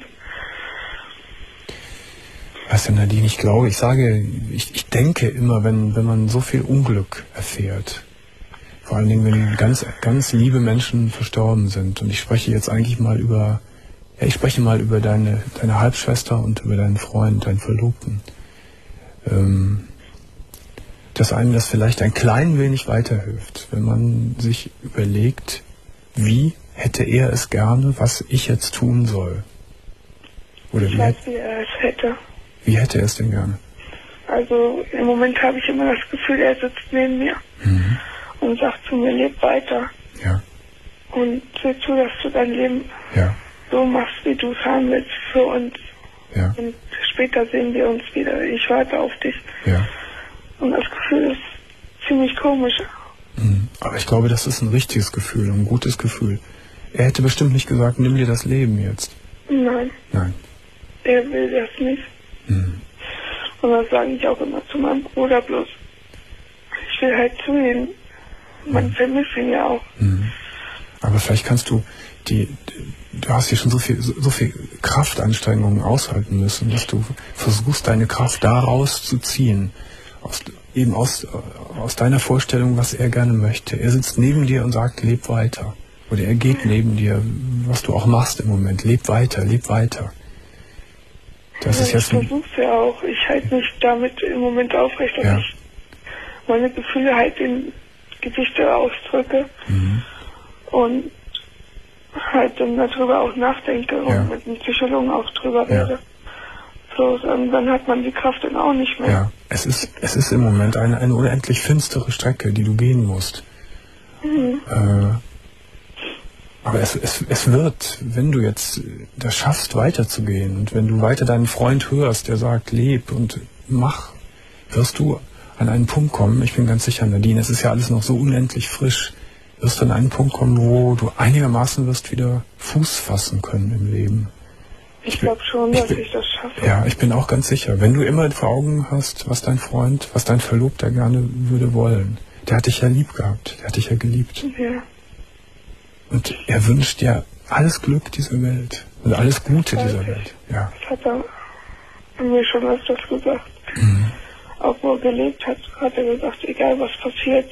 Weißt du, Nadine, ich glaube, ich sage, ich, ich denke immer, wenn, wenn man so viel Unglück erfährt, vor allen Dingen, wenn ganz, ganz liebe Menschen verstorben sind, und ich spreche jetzt eigentlich mal über, ja, ich spreche mal über deine, deine Halbschwester und über deinen Freund, deinen Verlobten, ähm, dass einem das vielleicht ein klein wenig weiterhilft, wenn man sich überlegt, wie hätte er es gerne, was ich jetzt tun soll. Oder Ich wie, weiß, hätt- wie er es hätte. wie hätte er es denn gerne? Also im Moment habe ich immer das Gefühl, er sitzt neben mir Mhm. und sagt zu mir, leb weiter. Ja, Und sieh zu, dass du dein Leben ja, so machst, wie du es haben willst für uns. ja, Und später sehen wir uns wieder. Ich warte auf dich. ja. Und das Gefühl ist ziemlich komisch. Mhm. Aber ich glaube, das ist ein richtiges Gefühl, ein gutes Gefühl. Er hätte bestimmt nicht gesagt, nimm dir das Leben jetzt. Nein, Nein. er will das nicht. Mhm. Und das sage ich auch immer zu meinem Bruder bloß. Ich will halt zu ihm. Man vermisst ihn ja auch. Mhm. Aber vielleicht kannst du die, du hast hier schon so viel, so, so viel Kraftanstrengungen aushalten müssen, dass du versuchst, deine Kraft daraus zu ziehen. Aus, eben aus, aus deiner Vorstellung, was er gerne möchte. Er sitzt neben dir und sagt, leb weiter. Oder er geht neben dir, was du auch machst im Moment. Leb weiter, leb weiter. Das ist ich jetzt ein, versuche es ja auch. Ich halte mich damit im Moment aufrecht, dass Ja. ich meine Gefühle halt in Gedichte ausdrücke. Mhm. Und halt dann darüber auch nachdenke Ja. und mit dem Psychologen auch drüber Ja. rede. So, irgendwann hat man die Kraft dann auch nicht mehr. Ja, es ist, es ist im Moment eine, eine unendlich finstere Strecke, die du gehen musst. Mhm. Äh, aber es, es, es wird, wenn du jetzt das schaffst, weiterzugehen und wenn du weiter deinen Freund hörst, der sagt, leb und mach, wirst du an einen Punkt kommen, ich bin ganz sicher, Nadine, es ist ja alles noch so unendlich frisch, wirst du an einen Punkt kommen, wo du einigermaßen wirst wieder Fuß fassen können im Leben. Ich glaube schon, ich dass bin- ich das schaffe. Ja, ich bin auch ganz sicher. Wenn du immer vor Augen hast, was dein Freund, was dein Verlobter gerne würde wollen. Der hat dich ja lieb gehabt, der hat dich ja geliebt. Ja. Und er wünscht dir alles Glück dieser Welt und alles Gute dieser Welt. Ja, Das hat er mir schon öfters gesagt. Mhm. Auch wo er gelebt hat, hat er gesagt, egal was passiert.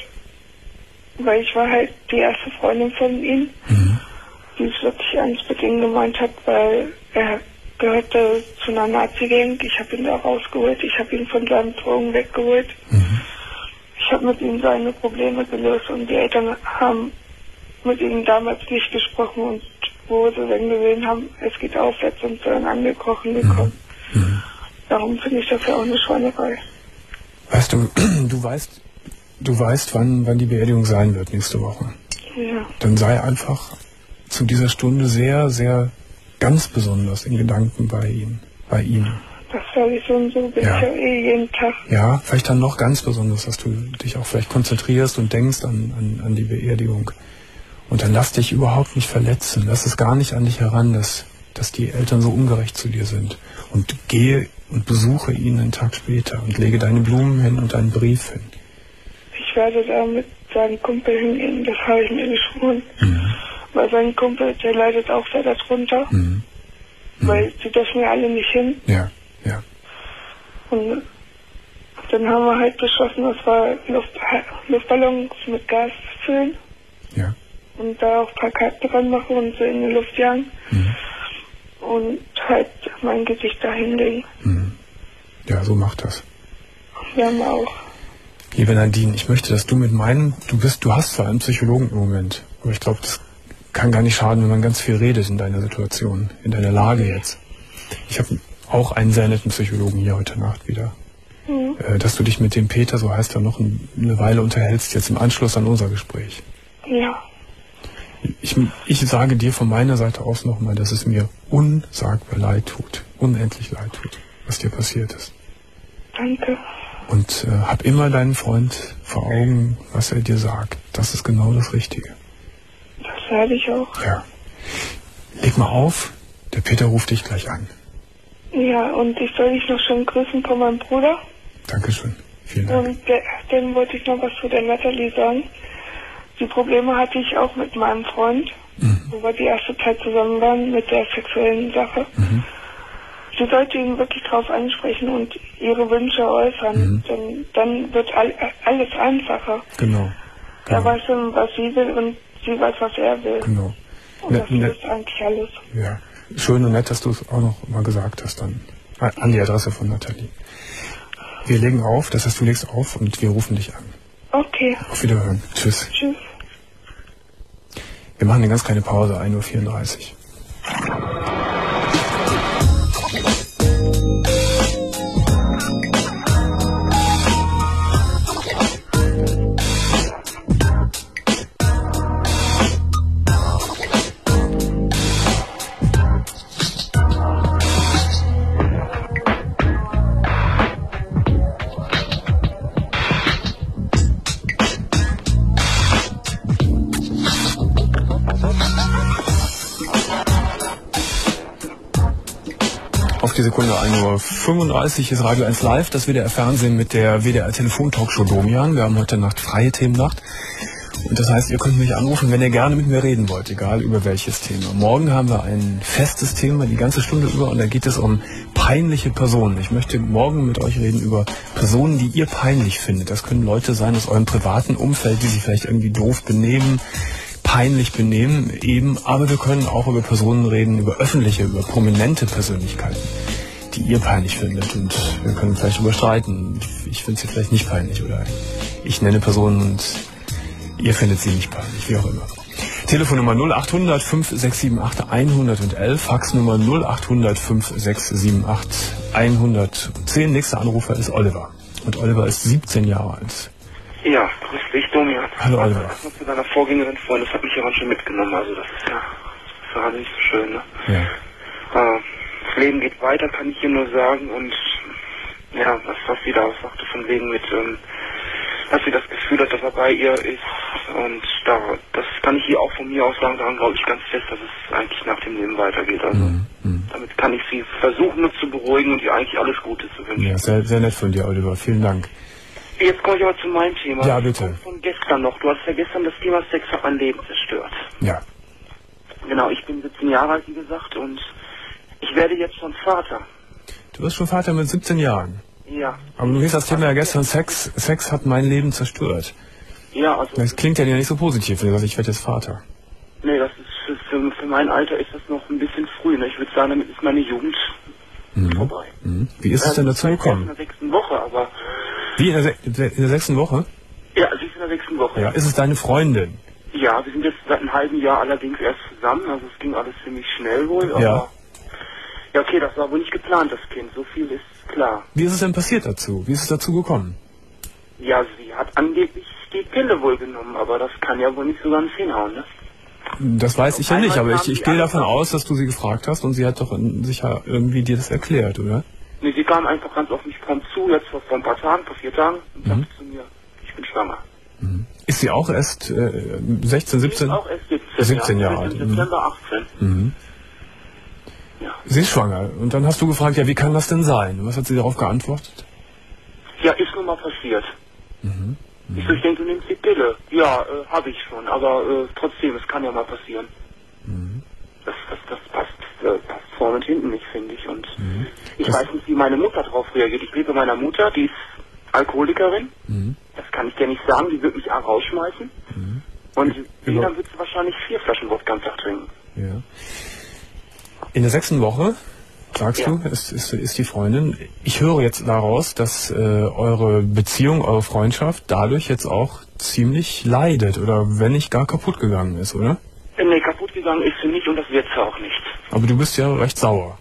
Weil ich war halt die erste Freundin von ihm, Mhm. die es wirklich ernst mit ihm gemeint hat, weil er gehörte zu einer Nazi-Gang. Ich habe ihn da rausgeholt, ich habe ihn von seinen Drogen weggeholt. Mhm. Ich habe mit ihm seine Probleme gelöst und die Eltern haben mit ihm damals nicht gesprochen und wo sie dann gesehen haben, es geht aufwärts und sind dann angekrochen gekommen. Mhm. Darum finde ich das ja auch eine Schweinerei. Weißt du, du weißt, du weißt, wann, wann die Beerdigung sein wird nächste Woche. Ja, Dann sei einfach zu dieser Stunde sehr, sehr ganz besonders in Gedanken bei ihm, bei ihm. das werde ich so und so, bin Ja. ich ja eh jeden Tag. Ja, vielleicht dann noch ganz besonders, dass du dich auch vielleicht konzentrierst und denkst an, an, an die Beerdigung. Und dann lass dich überhaupt nicht verletzen. Lass es gar nicht an dich heran, dass, dass die Eltern so ungerecht zu dir sind. Und gehe und besuche ihn einen Tag später und lege deine Blumen hin und deinen Brief hin. Ich werde da mit seinem Kumpel hingehen, das habe ich mir geschworen. Mhm. Weil sein Kumpel, der leidet auch sehr darunter, Mhm. weil sie dürfen ja alle nicht hin. Ja, ja. Und dann haben wir halt beschlossen, dass wir Luft, Luftballons mit Gas füllen Ja. und da auch ein paar Karten dran machen und sie in die Luft jagen Mhm. und halt mein Gesicht da hinlegen. Mhm. Ja, so macht das. Wir haben auch. Liebe Nadine, ich möchte, dass du mit meinem, du bist, du hast zwar einen Psychologen im Moment, aber ich glaube, das kann gar nicht schaden, wenn man ganz viel redet in deiner Situation, in deiner Lage jetzt. Ich habe auch einen sehr netten Psychologen hier heute Nacht wieder. Mhm. Äh, dass du dich mit dem Peter, so heißt er, noch ein- eine Weile unterhältst, jetzt im Anschluss an unser Gespräch. Ja, Ich, ich sage dir von meiner Seite aus nochmal, dass es mir unsagbar leid tut, unendlich leid tut, was dir passiert ist. danke. Und äh, hab immer deinen Freund vor Augen, was er dir sagt. Das ist genau das Richtige. Das werde ich auch. Ja. Leg mal auf, der Peter ruft dich gleich an. Ja, und ich soll dich noch schön grüßen von meinem Bruder. Dankeschön. Vielen Dank. Und der, dann wollte ich noch was zu der Natalie sagen. Die Probleme hatte ich auch mit meinem Freund, Mhm. wo wir die erste Zeit zusammen waren mit der sexuellen Sache. Mhm. Sie sollte ihn wirklich darauf ansprechen und ihre Wünsche äußern. Mhm. Denn dann wird all, alles einfacher. Genau. Er Genau. weiß schon, was sie will und sie weiß, was er will. Genau. Und Ne- das ne- ist eigentlich alles. Ja. Schön und nett, dass du es auch noch mal gesagt hast dann. An die Adresse von Nathalie. Wir legen auf, das heißt, du legst auf und wir rufen dich an. Okay, Auf Wiederhören. Tschüss. tschüss. Wir machen eine ganz kleine Pause, ein Uhr vierunddreißig. Auf die Sekunde ein Uhr fünfunddreißig ist Radio eins Live, das W D R Fernsehen mit der W D R Telefontalkshow Domian. Wir haben heute Nacht freie Themennacht. Und das heißt, ihr könnt mich anrufen, wenn ihr gerne mit mir reden wollt, egal über welches Thema. Morgen haben wir ein festes Thema, die ganze Stunde über, und da geht es um peinliche Personen. Ich möchte morgen mit euch reden über Personen, die ihr peinlich findet. Das können Leute sein aus eurem privaten Umfeld, die sich vielleicht irgendwie doof benehmen, peinlich benehmen eben, aber wir können auch über Personen reden, über öffentliche, über prominente Persönlichkeiten, die ihr peinlich findet, und wir können vielleicht darüber streiten. Ich, ich finde sie vielleicht nicht peinlich, oder ich nenne Personen und ihr findet sie nicht peinlich, wie auch immer. Telefonnummer null achthundert fünf sechs sieben acht hundertelf, Faxnummer null achthundert fünf sechs sieben acht hundertzehn. Nächster Anrufer ist Oliver. Und Oliver ist siebzehn Jahre alt. Ja, grüß dich, Domian. Hallo, Oliver. Erstmal zu deiner Vorgängerin vorhin, das hat mich ja ganz schön mitgenommen, also das ist ja, das ist gerade nicht so schön, ne? Ja. Äh, das Leben geht weiter, kann ich hier nur sagen, und ja, was, was sie da sagte von wegen mit, ähm, dass sie das Gefühl hat, dass er bei ihr ist, und da, das kann ich hier auch von mir aus sagen, daran glaube ich ganz fest, dass es eigentlich nach dem Leben weitergeht, also Mhm. Mhm. damit kann ich sie versuchen nur zu beruhigen und ihr eigentlich alles Gute zu wünschen. Ja, sehr, sehr nett von dir, Oliver. Vielen Dank. Jetzt komme ich aber zu meinem Thema. Ja, bitte. Von gestern noch. Du hast ja gestern das Thema Sex hat mein Leben zerstört. Ja. Genau, ich bin siebzehn Jahre alt, wie gesagt, und ich werde jetzt schon Vater. Du bist schon Vater mit siebzehn Jahren. Ja. Aber du hast das Thema ja gestern, Sex, Sex hat mein Leben zerstört. Ja, also... Das klingt ja nicht so positiv, wenn du sagst, ich werde jetzt Vater. Nee, das ist für, für, für mein Alter ist das noch ein bisschen früh. Ne? Ich würde sagen, damit ist meine Jugend Mhm. vorbei. Mhm. Wie ist es denn dazu Sie ist gekommen? in der sechsten Woche, aber... Wie, in der, se in der sechsten Woche? Ja, sie ist in der sechsten Woche. Ja. Ist es deine Freundin? Ja, wir sind jetzt seit einem halben Jahr allerdings erst zusammen, also es ging alles ziemlich schnell wohl, aber... Ja. Ja, okay, das war wohl nicht geplant, das Kind, so viel ist klar. Wie ist es denn passiert dazu? Wie ist es dazu gekommen? Ja, sie hat angeblich die Pille wohl genommen, aber das kann ja wohl nicht so ganz hinhauen, ne? Das weiß ich ja nicht, aber ich, ich gehe davon aus. aus, dass du sie gefragt hast und sie hat doch in- sicher irgendwie dir das erklärt, oder? Nee, sie kam einfach ganz auf mich prompt zu, jetzt vor, vor ein paar Tagen, vor vier Tagen, und Mhm. sagte zu mir, ich bin schwanger. Ist sie auch erst äh, sechzehn, Sie siebzehn? ist auch erst siebzehn, siebzehn ja. Jahre Sie ist alt, im Dezember achtzehn. Mhm. Ja. Sie ist schwanger. Und dann hast du gefragt, ja, wie kann das denn sein? Was hat sie darauf geantwortet? Ja, ist nun mal passiert. Mhm. Ich so, ich denke, du nimmst die Pille. Ja, äh, habe ich schon, aber äh, trotzdem, es kann ja mal passieren. Mhm. Das, das, das passt, äh, passt vorne und hinten nicht, finde ich. Und Mhm. ich Das- weiß nicht, wie meine Mutter darauf reagiert. Ich lebe bei meiner Mutter, die ist Alkoholikerin. Mhm. Das kann ich dir nicht sagen, die wird mich auch rausschmeißen. Mhm. Und die, Über- dann wird sie wahrscheinlich vier Flaschen Wodka am Tag trinken. Ja. In der sechsten Woche, sagst Ja. du, ist, ist, ist die Freundin. Ich höre jetzt daraus, dass äh, eure Beziehung, eure Freundschaft dadurch jetzt auch ziemlich leidet oder wenn nicht gar kaputt gegangen ist, oder? Äh, nee, kaputt gegangen ist sie nicht und das wird sie auch nicht. Aber du bist ja recht sauer.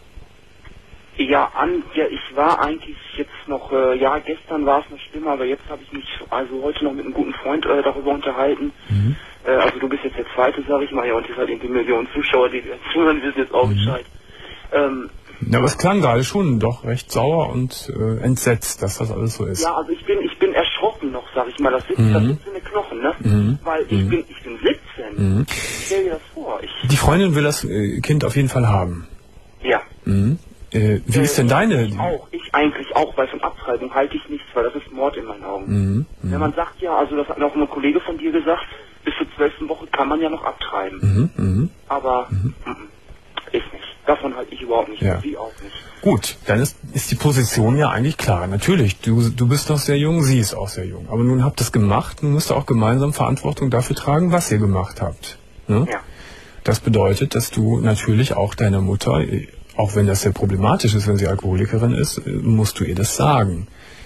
Ja, an, ja, ich war eigentlich jetzt noch, äh, ja, gestern war es noch schlimmer, aber jetzt habe ich mich also heute noch mit einem guten Freund äh, darüber unterhalten. Mhm. Äh, also du bist jetzt der Zweite, sage ich mal, ja, und hier ist halt irgendwie Millionen Zuschauer, die zuhören, die wissen jetzt auch Bescheid. Ähm, Ja, aber es klang gerade schon doch recht sauer und äh, entsetzt, dass das alles so ist. ja, also ich bin, ich bin erschrocken noch, sag ich mal, das sitzt, Mhm. das sitzt in den Knochen, ne? Mhm. Weil ich Mhm. bin, ich bin siebzehn. Mhm. Stell dir das vor, ich, Die Freundin will das äh, Kind auf jeden Fall haben. ja. Mhm. Äh, wie Äh, ist denn deine? Ich auch, ich eigentlich auch, weil von Abtreibung halte ich nichts, weil das ist Mord in meinen Augen. Mhm. Wenn man sagt ja, also das hat auch ein Kollege von dir gesagt, bis zur zwölften Woche kann man ja noch abtreiben. Mhm. Mhm. Aber mhm. ist nicht. Davon halte ich überhaupt nicht. Ja. Sie auch nicht. Gut, dann ist, ist die Position ja eigentlich klar. Natürlich, du, du bist noch sehr jung, sie ist auch sehr jung. Aber nun habt ihr es gemacht, nun müsst ihr auch gemeinsam Verantwortung dafür tragen, was ihr gemacht habt. Ne? Ja. Das bedeutet, dass du natürlich auch deiner Mutter, äh, auch wenn das sehr problematisch ist, wenn sie Alkoholikerin ist, äh, musst du ihr das sagen.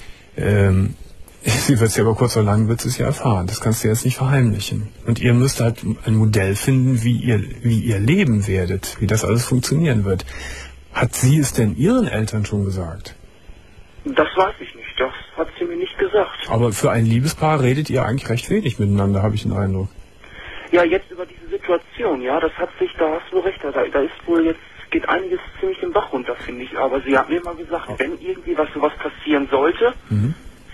Ähm, sie wird es ja aber kurz oder lang wird sie es ja erfahren. Das kannst du jetzt nicht verheimlichen. Und ihr müsst halt ein Modell finden, wie ihr, wie ihr leben werdet, wie das alles funktionieren wird. Hat sie es denn ihren Eltern schon gesagt? Das weiß ich nicht. Das hat sie mir nicht gesagt. Aber für ein Liebespaar redet ihr eigentlich recht wenig miteinander, habe ich den Eindruck. Ja, jetzt über diese Situation, ja, das hat sich, da hast du recht, da, da ist wohl jetzt, geht einiges ziemlich den Bach runter, finde ich. Aber sie hat mir mal gesagt, wenn irgendwie was sowas passieren sollte, Mhm.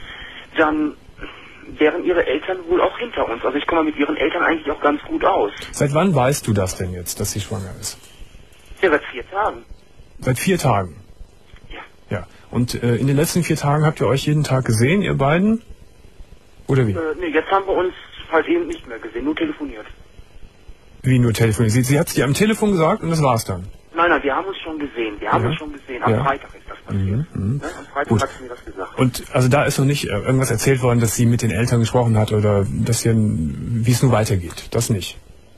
dann wären ihre Eltern wohl auch hinter uns. Also ich komme mit ihren Eltern eigentlich auch ganz gut aus. Seit wann weißt du das denn jetzt, dass sie schwanger ist? Ja, seit vier Tagen. Seit vier Tagen. Ja. Ja. Und äh, in den letzten vier Tagen habt ihr euch jeden Tag gesehen, ihr beiden? Oder wie? Äh, nee, jetzt haben wir uns halt eben nicht mehr gesehen, nur telefoniert. Wie nur telefoniert? Sie, sie hat es dir am Telefon gesagt und das war's dann. Nein, nein, wir haben uns schon gesehen. Wir haben Ja. uns schon gesehen. Am Ja. Freitag ist das passiert. Mhm, mhm. Ne? Am Freitag Gut. hat sie mir das gesagt. Und also da ist noch nicht äh, irgendwas erzählt worden, dass sie mit den Eltern gesprochen hat oder dass ihr, wie es nun weitergeht. Das nicht.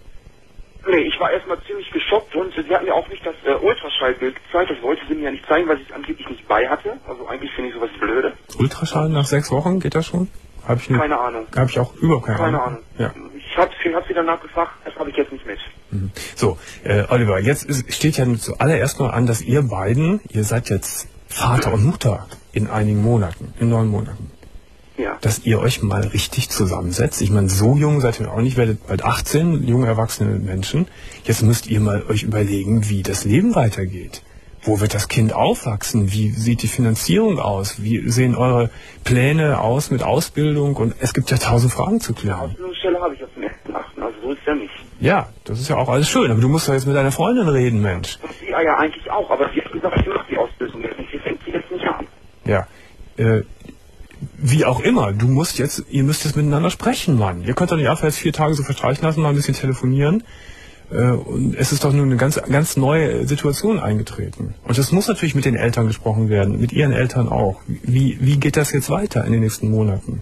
Nee, ich war erstmal ziemlich geschockt und sie hat mir auch nicht das äh, Ultraschallbild gezeigt. Das wollte sie mir ja nicht zeigen, weil sie es angeblich nicht bei hatte. Also eigentlich finde ich sowas blöde. Ultraschall nach sechs Wochen, geht das schon? Hab ich nicht. Keine Ahnung. Habe ich auch überhaupt keine, Keine Ahnung. Ahnung. Ja. Ich habe sie, hab sie danach gefragt, erstmal habe ich jetzt nicht mit. So, äh, Oliver, jetzt ist, steht ja zuallererst mal an, dass ihr beiden, ihr seid jetzt Vater und Mutter in einigen Monaten, in neun Monaten. Ja. Dass ihr euch mal richtig zusammensetzt. Ich meine, so jung seid ihr auch nicht, werdet bald achtzehn, junge erwachsene Menschen. Jetzt müsst ihr mal euch überlegen, wie das Leben weitergeht. Wo wird das Kind aufwachsen? Wie sieht die Finanzierung aus? Wie sehen eure Pläne aus mit Ausbildung? Und es gibt ja tausend Fragen zu klären. Ausbildungsstelle habe ich ja zum ersten achten, also so ist ja nicht. Ja, das ist ja auch alles schön, aber du musst ja jetzt mit deiner Freundin reden, Mensch. Und sie ja, ja eigentlich auch, aber sie hat gesagt, sie macht die Ausbildung jetzt nicht, sie fängt sie jetzt nicht an. Ja, äh, wie auch immer, du musst jetzt, ihr müsst jetzt miteinander sprechen, Mann. Ihr könnt doch nicht einfach jetzt vier Tage so verstreichen lassen, mal ein bisschen telefonieren. Äh, und es ist doch nun eine ganz, ganz neue Situation eingetreten. Und das muss natürlich mit den Eltern gesprochen werden, mit ihren Eltern auch. Wie, wie geht das jetzt weiter in den nächsten Monaten?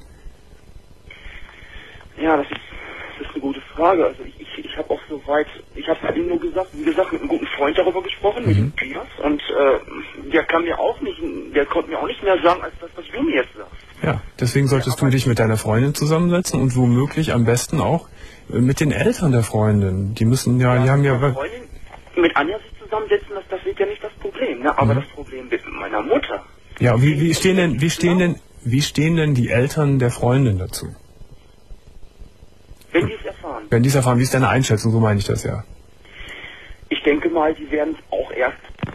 Ja, das ist, das ist eine gute Frage. Also ich, ich, ich habe auch soweit, ich habe halt ihm nur gesagt, wie gesagt, mit einem guten Freund darüber gesprochen, mhm. mit dem Piers. Und äh, der kann mir auch nicht, der konnte mir auch nicht mehr sagen, als das, was du mir jetzt sagst. Ja, deswegen solltest ja, du dich mit deiner Freundin zusammensetzen und womöglich am besten auch mit den Eltern der Freundin. Die müssen ja, ja die haben ja... Freundin, mit Anja sich zusammensetzen, das, das wird ja nicht das Problem, ne? Aber mhm. das Problem mit meiner Mutter. Ja, wie, wie stehen denn, wie stehen denn, wie stehen denn die Eltern der Freundin dazu? Wenn die es erfahren. Wenn die es erfahren, wie ist deine Einschätzung? So meine ich das ja. Ich denke mal, die werden es auch erst...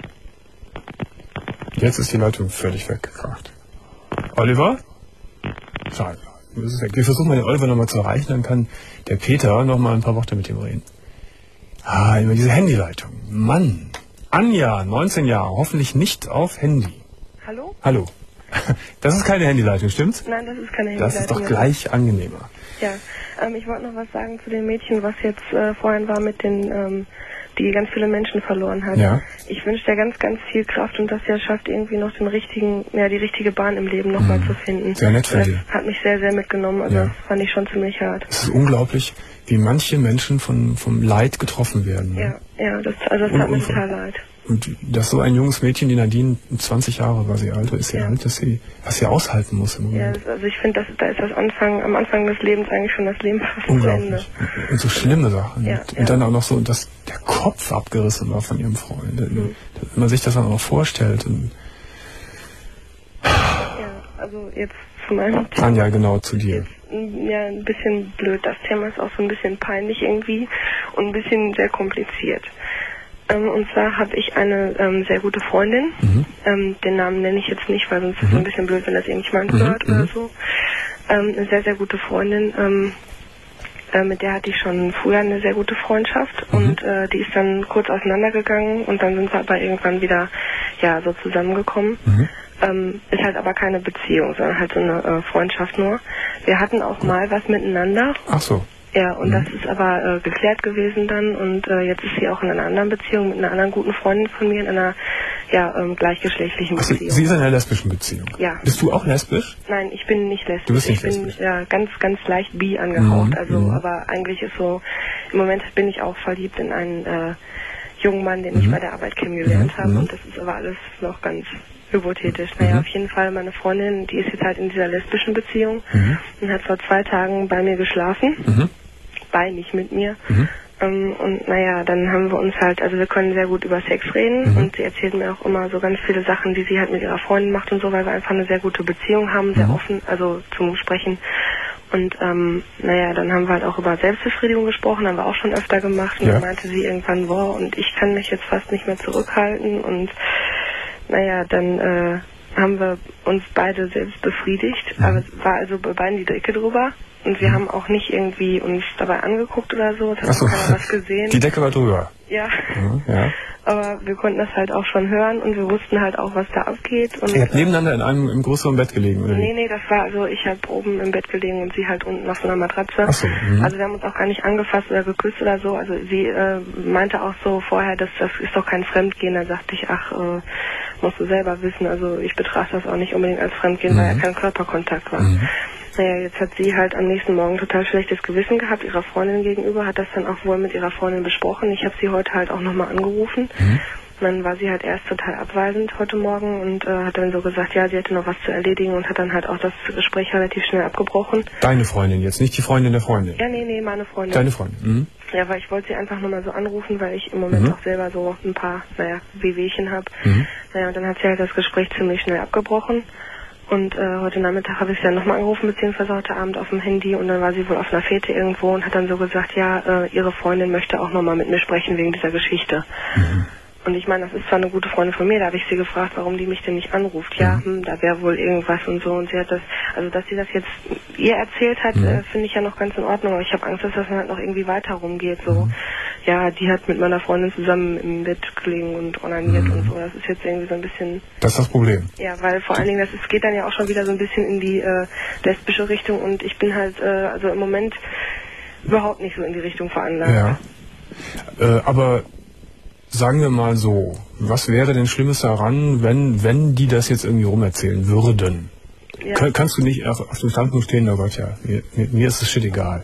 Jetzt ist die Leitung völlig weggekracht. Oliver? Schade. Wir versuchen mal den Oliver nochmal zu erreichen, dann kann der Peter nochmal ein paar Worte mit ihm reden. Ah, immer diese Handyleitung. Mann. Anja, neunzehn Jahre, hoffentlich nicht auf Handy. Hallo? Hallo. Das ist keine Handyleitung, stimmt's? Nein, das ist keine Handyleitung. Das ist doch gleich angenehmer. Ja, ähm, ich wollte noch was sagen zu dem Mädchen, was jetzt äh, vorhin war mit den, ähm, die ganz viele Menschen verloren hat. Ja. Ich wünsche dir ganz, ganz viel Kraft und dass sie es schafft, irgendwie noch den richtigen, ja, die richtige Bahn im Leben nochmal mhm. zu finden. Sehr nett von das dir. Hat mich sehr, sehr mitgenommen, also ja. das fand ich schon ziemlich hart. Es ist unglaublich, wie manche Menschen von, vom Leid getroffen werden. Ne? Ja, ja, das, also das und, hat mir und, total leid. Und dass so ein junges Mädchen, die Nadine, zwanzig Jahre war sie alt, ist sie ja. alt, dass sie, was sie aushalten muss im Moment. Ja, also ich finde, da ist das Anfang, am Anfang des Lebens eigentlich schon das Leben fast zu Ende. Und so schlimme Sachen. Ja, und, ja. und dann auch noch so, dass der Kopf abgerissen war von ihrem Freund. Mhm. Wenn man sich das dann auch vorstellt. Und ja, also jetzt zu meinem Thema. Anja, genau, zu dir. Jetzt, ja, ein bisschen blöd. Das Thema ist auch so ein bisschen peinlich irgendwie und ein bisschen sehr kompliziert. Ähm, und zwar habe ich eine ähm, sehr gute Freundin. Mhm. Ähm, den Namen nenne ich jetzt nicht, weil sonst mhm. ist es ein bisschen blöd, wenn das irgendjemand mhm. hört oder so. Ähm, eine sehr, sehr gute Freundin. Ähm, äh, mit der hatte ich schon früher eine sehr gute Freundschaft. Mhm. Und äh, die ist dann kurz auseinandergegangen und dann sind wir aber irgendwann wieder ja so zusammengekommen. Mhm. Ähm, ist halt aber keine Beziehung, sondern halt so eine äh, Freundschaft nur. Wir hatten auch mal was miteinander. Ach so. Ja, und mhm. das ist aber äh, geklärt gewesen dann und äh, jetzt ist sie auch in einer anderen Beziehung mit einer anderen guten Freundin von mir in einer ja, ähm, gleichgeschlechtlichen also, Beziehung. Sie ist in einer lesbischen Beziehung? Ja. Bist du auch lesbisch? Nein, ich bin nicht lesbisch. Du bist nicht ich bin lesbisch. ja ganz, ganz leicht bi angehaucht. Mhm. Also, mhm. aber eigentlich ist so, im Moment bin ich auch verliebt in einen äh, jungen Mann, den mhm. ich bei der Arbeit kennengelernt mhm. habe mhm. und das ist aber alles noch ganz hypothetisch. Naja, mhm. auf jeden Fall, meine Freundin, die ist jetzt halt in dieser lesbischen Beziehung mhm. und hat vor zwei Tagen bei mir geschlafen. Mhm. Bei, nicht mit mir. Mhm. Ähm, und naja, dann haben wir uns halt, also wir können sehr gut über Sex reden mhm. und sie erzählt mir auch immer so ganz viele Sachen, die sie halt mit ihrer Freundin macht und so, weil wir einfach eine sehr gute Beziehung haben, sehr mhm. offen, also zum Sprechen. Und ähm, naja, dann haben wir halt auch über Selbstbefriedigung gesprochen, haben wir auch schon öfter gemacht und ja. dann meinte sie irgendwann, boah, und ich kann mich jetzt fast nicht mehr zurückhalten und naja, dann äh, haben wir uns beide selbst befriedigt, mhm. aber es war also bei beiden die Decke drüber. Und wir mhm. haben auch nicht irgendwie uns dabei angeguckt oder so, es hat so. auch keiner was gesehen. Die Decke war drüber. Ja. Mhm, ja. Aber wir konnten das halt auch schon hören und wir wussten halt auch, was da abgeht. Und Ihr habt nebeneinander in einem im größeren Bett gelegen, oder? Nee, nee, das war also, ich habe oben im Bett gelegen und sie halt unten auf so einer Matratze. Ach so, mhm. Also wir haben uns auch gar nicht angefasst oder geküsst oder so. Also sie äh, meinte auch so vorher, dass das ist doch kein Fremdgehen. Da sagte ich, ach, äh, musst du selber wissen. Also ich betrachte das auch nicht unbedingt als Fremdgehen, mhm. weil ja kein Körperkontakt war. Mhm. Naja, jetzt hat sie halt am nächsten Morgen total schlechtes Gewissen gehabt, ihrer Freundin gegenüber, hat das dann auch wohl mit ihrer Freundin besprochen. Ich habe sie heute halt auch nochmal angerufen. Mhm. Und dann war sie halt erst total abweisend heute Morgen und äh, hat dann so gesagt, ja, sie hätte noch was zu erledigen und hat dann halt auch das Gespräch relativ schnell abgebrochen. Deine Freundin jetzt, nicht die Freundin der Freundin? Ja, nee, nee, meine Freundin. Deine Freundin, mhm. Ja, weil ich wollte sie einfach nur mal so anrufen, weil ich im Moment Mhm. auch selber so ein paar, naja, Wehwehchen habe. Mhm. Naja, und dann hat sie halt das Gespräch ziemlich schnell abgebrochen. Und äh, heute Nachmittag habe ich sie dann nochmal angerufen, beziehungsweise heute Abend auf dem Handy. Und dann war sie wohl auf einer Fete irgendwo und hat dann so gesagt, ja, äh, ihre Freundin möchte auch nochmal mit mir sprechen wegen dieser Geschichte. Mhm. Und ich meine, das ist zwar eine gute Freundin von mir, da habe ich sie gefragt, warum die mich denn nicht anruft. Ja, hm, da wäre wohl irgendwas und so. Und sie hat das, also dass sie das jetzt ihr erzählt hat, Mhm. äh, finde ich ja noch ganz in Ordnung. Aber ich habe Angst, dass das dann halt noch irgendwie weiter rumgeht. So, Mhm. ja, die hat mit meiner Freundin zusammen im Bett gelegen und onaniert Mhm. und so. Das ist jetzt irgendwie so ein bisschen, Das ist das Problem. ja, weil vor allen Dingen, das ist, geht dann ja auch schon wieder so ein bisschen in die äh, lesbische Richtung. Und ich bin halt, äh, also im Moment überhaupt nicht so in die Richtung veranlagt. Ja. Äh, aber sagen wir mal so, was wäre denn Schlimmes daran, wenn, wenn die das jetzt irgendwie rumerzählen würden? Ja. Kann, kannst du nicht auf, auf dem Standpunkt stehen, oh Gott, ja, mir, mir, mir ist es shit egal.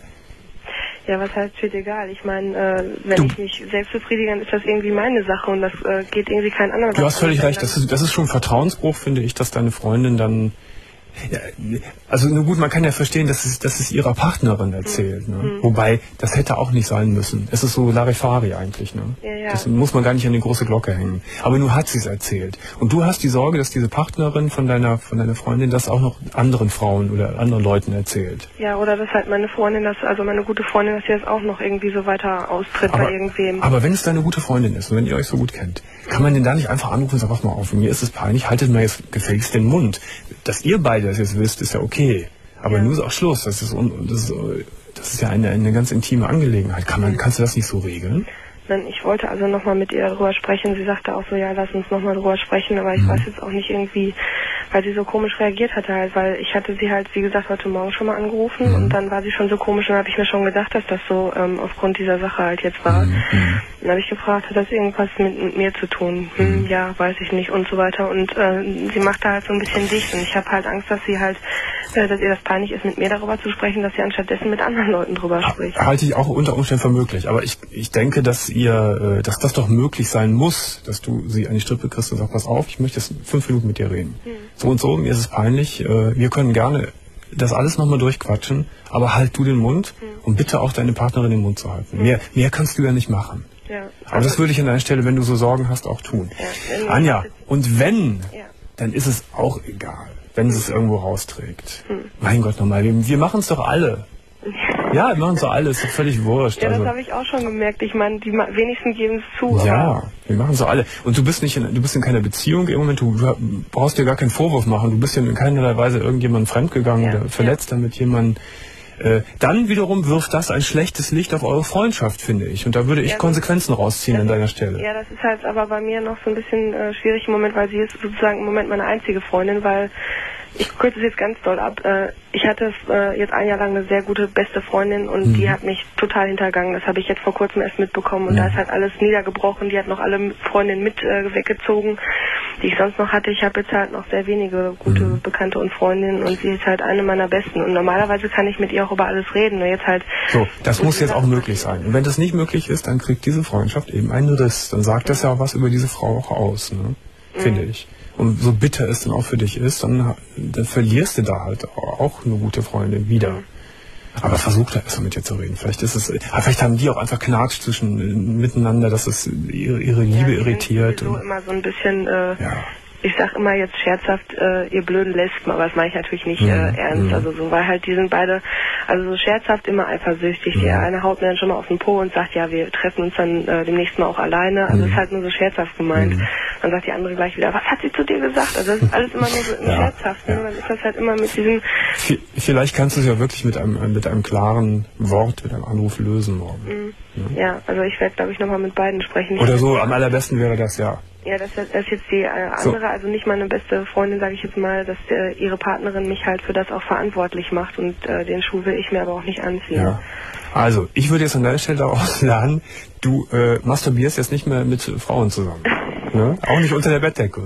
Ja, was heißt steht egal? Ich meine, äh, wenn Du- ich mich selbst befriedige, dann ist das irgendwie meine Sache und das äh, geht irgendwie kein anderer. Du hast völlig recht, das ist, das ist schon ein Vertrauensbruch, finde ich, dass deine Freundin dann... Ja, also nur gut, man kann ja verstehen, dass es, dass es ihrer Partnerin erzählt. Ne? Mhm. Wobei, das hätte auch nicht sein müssen. Es ist so Larifari eigentlich. Ne? Ja, ja. Das muss man gar nicht an die große Glocke hängen. Aber nur hat sie es erzählt. Und du hast die Sorge, dass diese Partnerin von deiner, von deiner Freundin das auch noch anderen Frauen oder anderen Leuten erzählt. Ja, oder dass halt meine Freundin, das, also meine gute Freundin, dass sie das auch noch irgendwie so weiter austritt Aber, bei irgendwem. aber wenn es deine gute Freundin ist und wenn ihr euch so gut kennt, kann man denn da nicht einfach anrufen und sagen, pass mal auf, mir ist es peinlich, haltet mal jetzt gefälligst den Mund. Dass ihr beide das jetzt wisst, ist ja okay. Aber Ja. nun ist auch Schluss. Das ist, un- das ist, das ist ja eine, eine ganz intime Angelegenheit. Kann man, kannst du das nicht so regeln? Dann, ich wollte also nochmal mit ihr darüber sprechen. Sie sagte auch so, ja, lass uns nochmal darüber sprechen, aber ich Mhm. weiß jetzt auch nicht irgendwie, weil sie so komisch reagiert hatte halt, weil ich hatte sie halt, wie gesagt, heute Morgen schon mal angerufen Mhm. und dann war sie schon so komisch und dann habe ich mir schon gedacht, dass das so ähm, aufgrund dieser Sache halt jetzt war. Mhm. Dann habe ich gefragt, hat das irgendwas mit, mit mir zu tun? Hm, Mhm. ja, weiß ich nicht und so weiter. Und äh, sie macht da halt so ein bisschen dicht und ich habe halt Angst, dass sie halt, äh, dass ihr das peinlich ist, mit mir darüber zu sprechen, dass sie anstattdessen mit anderen Leuten drüber spricht. Halte ich auch unter Umständen für möglich. Aber ich, ich denke, dass ihr, äh, dass das doch möglich sein muss, dass du sie an die Strippe kriegst und sagst, pass auf, ich möchte jetzt fünf Minuten mit dir reden. Mhm. So und so, mir ist es peinlich. Äh, wir können gerne das alles nochmal durchquatschen, aber halt du den Mund Mhm. und bitte auch deine Partnerin den Mund zu halten. Mehr, mehr kannst du ja nicht machen. Ja. Aber das würde ich an deiner Stelle, wenn du so Sorgen hast, auch tun. Ja, wenn- Anja, und wenn, Ja. dann ist es auch egal, wenn sie es irgendwo rausträgt. Hm. Mein Gott nochmal, wir, wir machen es doch alle. Ja, wir machen es doch alle, ist doch völlig wurscht. Ja, das also, habe ich auch schon gemerkt. Ich meine, die ma- wenigsten geben es zu. ja, Aber wir machen es doch alle. Und du bist nicht in, du bist in keiner Beziehung im Moment, du, du brauchst dir gar keinen Vorwurf machen. Du bist ja in keinerlei Weise irgendjemandem fremdgegangen Ja, oder verletzt damit jemanden. Äh, dann wiederum wirft das ein schlechtes Licht auf eure Freundschaft, finde ich. Und da würde ich Ja, Konsequenzen rausziehen an deiner Stelle. ja, das ist halt aber bei mir noch so ein bisschen äh, schwierig im Moment, weil sie ist sozusagen im Moment meine einzige Freundin, weil ich kürze es jetzt ganz doll ab. Äh, ich hatte äh, jetzt ein Jahr lang eine sehr gute beste Freundin und Mhm. die hat mich total hintergangen. Das habe ich jetzt vor kurzem erst mitbekommen und Mhm. da ist halt alles niedergebrochen. Die hat noch alle Freundinnen mit äh, weggezogen, die ich sonst noch hatte. Ich habe jetzt halt noch sehr wenige gute Mhm. Bekannte und Freundinnen und sie ist halt eine meiner besten. Und normalerweise kann ich mit ihr auch über alles reden. Nur jetzt halt. So, das muss jetzt auch möglich sein. Und wenn das nicht möglich ist, dann kriegt diese Freundschaft eben einen Riss. Dann sagt das ja auch was über diese Frau auch aus, ne? Finde ich. Und so bitter es dann auch für dich ist, dann, dann verlierst du da halt auch eine gute Freundin wieder. Aber versuch da erstmal mit dir zu reden. Vielleicht ist es, aber vielleicht haben die auch einfach Knatsch zwischen miteinander, dass es ihre, ihre Liebe Ja, die sind irritiert. sowieso Und, immer so ein bisschen, äh, ja. ich sag immer jetzt scherzhaft, äh, ihr blöden Lesben, aber das meine ich natürlich nicht Mhm. äh, ernst. Mhm. Also so, weil halt die sind beide, also so scherzhaft immer eifersüchtig. Mhm. Der eine haut mir dann schon mal auf den Po und sagt, ja, wir treffen uns dann äh, demnächst mal auch alleine. Also Mhm. ist halt nur so scherzhaft gemeint. Mhm. Dann sagt die andere gleich wieder, was hat sie zu dir gesagt? Also das ist alles immer nur so im Ja, Scherzhaften. ja. Dann ist das halt immer mit diesem, V- Vielleicht kannst du es ja wirklich mit einem, mit einem klaren Wort, mit einem Anruf lösen morgen. mh, ja, also ich werde glaube ich nochmal mit beiden sprechen. Oder so, am allerbesten wäre das ja. Ja, das, das ist jetzt die äh, So. andere, also nicht meine beste Freundin, sage ich jetzt mal, dass äh, ihre Partnerin mich halt für das auch verantwortlich macht und äh, den Schuh will ich mir aber auch nicht anziehen. Ja. Also, ich würde jetzt an deiner Stelle daraus lernen, du äh, masturbierst jetzt nicht mehr mit Frauen zusammen. Ne? Auch nicht unter der Bettdecke und so.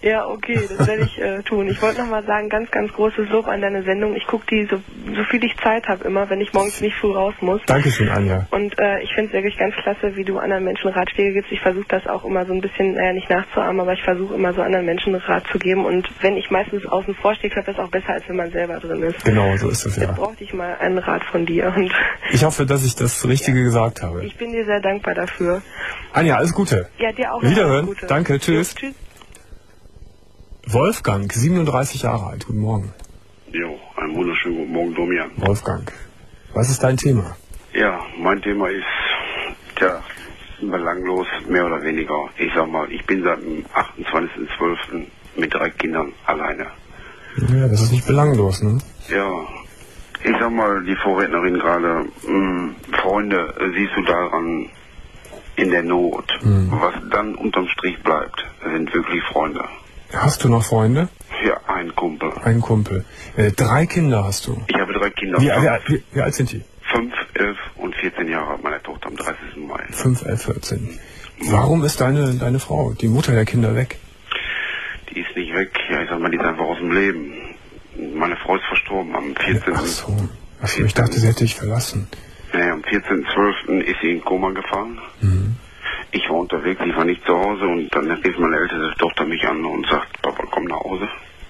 Ja, okay, das werde ich äh, tun. Ich wollte nochmal sagen, ganz, ganz großes Lob an deine Sendung. Ich gucke die, so, so viel ich Zeit habe immer, wenn ich morgens nicht früh raus muss. Dankeschön, Anja. Und äh, ich finde es wirklich ganz klasse, wie du anderen Menschen Ratschläge gibst. Ich versuche das auch immer so ein bisschen, naja, nicht nachzuahmen, aber ich versuche immer so anderen Menschen Rat zu geben. Und wenn ich meistens außen vor stehe, klappt das auch besser, als wenn man selber drin ist. Genau, so ist es, ja. Jetzt brauchte ich mal einen Rat von dir. Und ich hoffe, dass ich das Richtige ja. gesagt habe. Ich bin dir sehr dankbar dafür. Anja, alles Gute. Ja, dir auch. Wiederhören. Alles Gute. Danke, tschüss. Ja, tschüss. Wolfgang, siebenunddreißig Jahre alt. Guten Morgen. Jo, einen wunderschönen guten Morgen, Domian. Wolfgang, was ist dein Thema? Ja, mein Thema ist, tja, belanglos, mehr oder weniger. Ich sag mal, ich bin seit dem achtundzwanzigsten zwölften mit drei Kindern alleine. Ja, das ist nicht belanglos, ne? Ja, ich sag mal, die Vorrednerin gerade, mh, Freunde, siehst du daran in der Not. Mhm. Was dann unterm Strich bleibt, sind wirklich Freunde. Hast du noch Freunde? Ja, ein Kumpel. Ein Kumpel. Äh, drei Kinder hast du? Ich habe drei Kinder. Wie, wie, wie, wie alt sind die? Fünf, elf und vierzehn Jahre hat meine Tochter am dreißigsten Mai. Fünf, elf, vierzehn. Warum ist deine, deine Frau, die Mutter der Kinder, weg? Die ist nicht weg. Ja, ich sag mal, die ist einfach aus dem Leben. Meine Frau ist verstorben am vierzehnten Ach so. Ach so, ich dachte, sie hätte dich verlassen. Nee, am vierzehnten zwölften ist sie in Koma gefallen. Mhm. Ich war unterwegs, ich war nicht zu Hause und dann rief meine älteste Tochter mich an und sagt, Papa, komm nach Hause.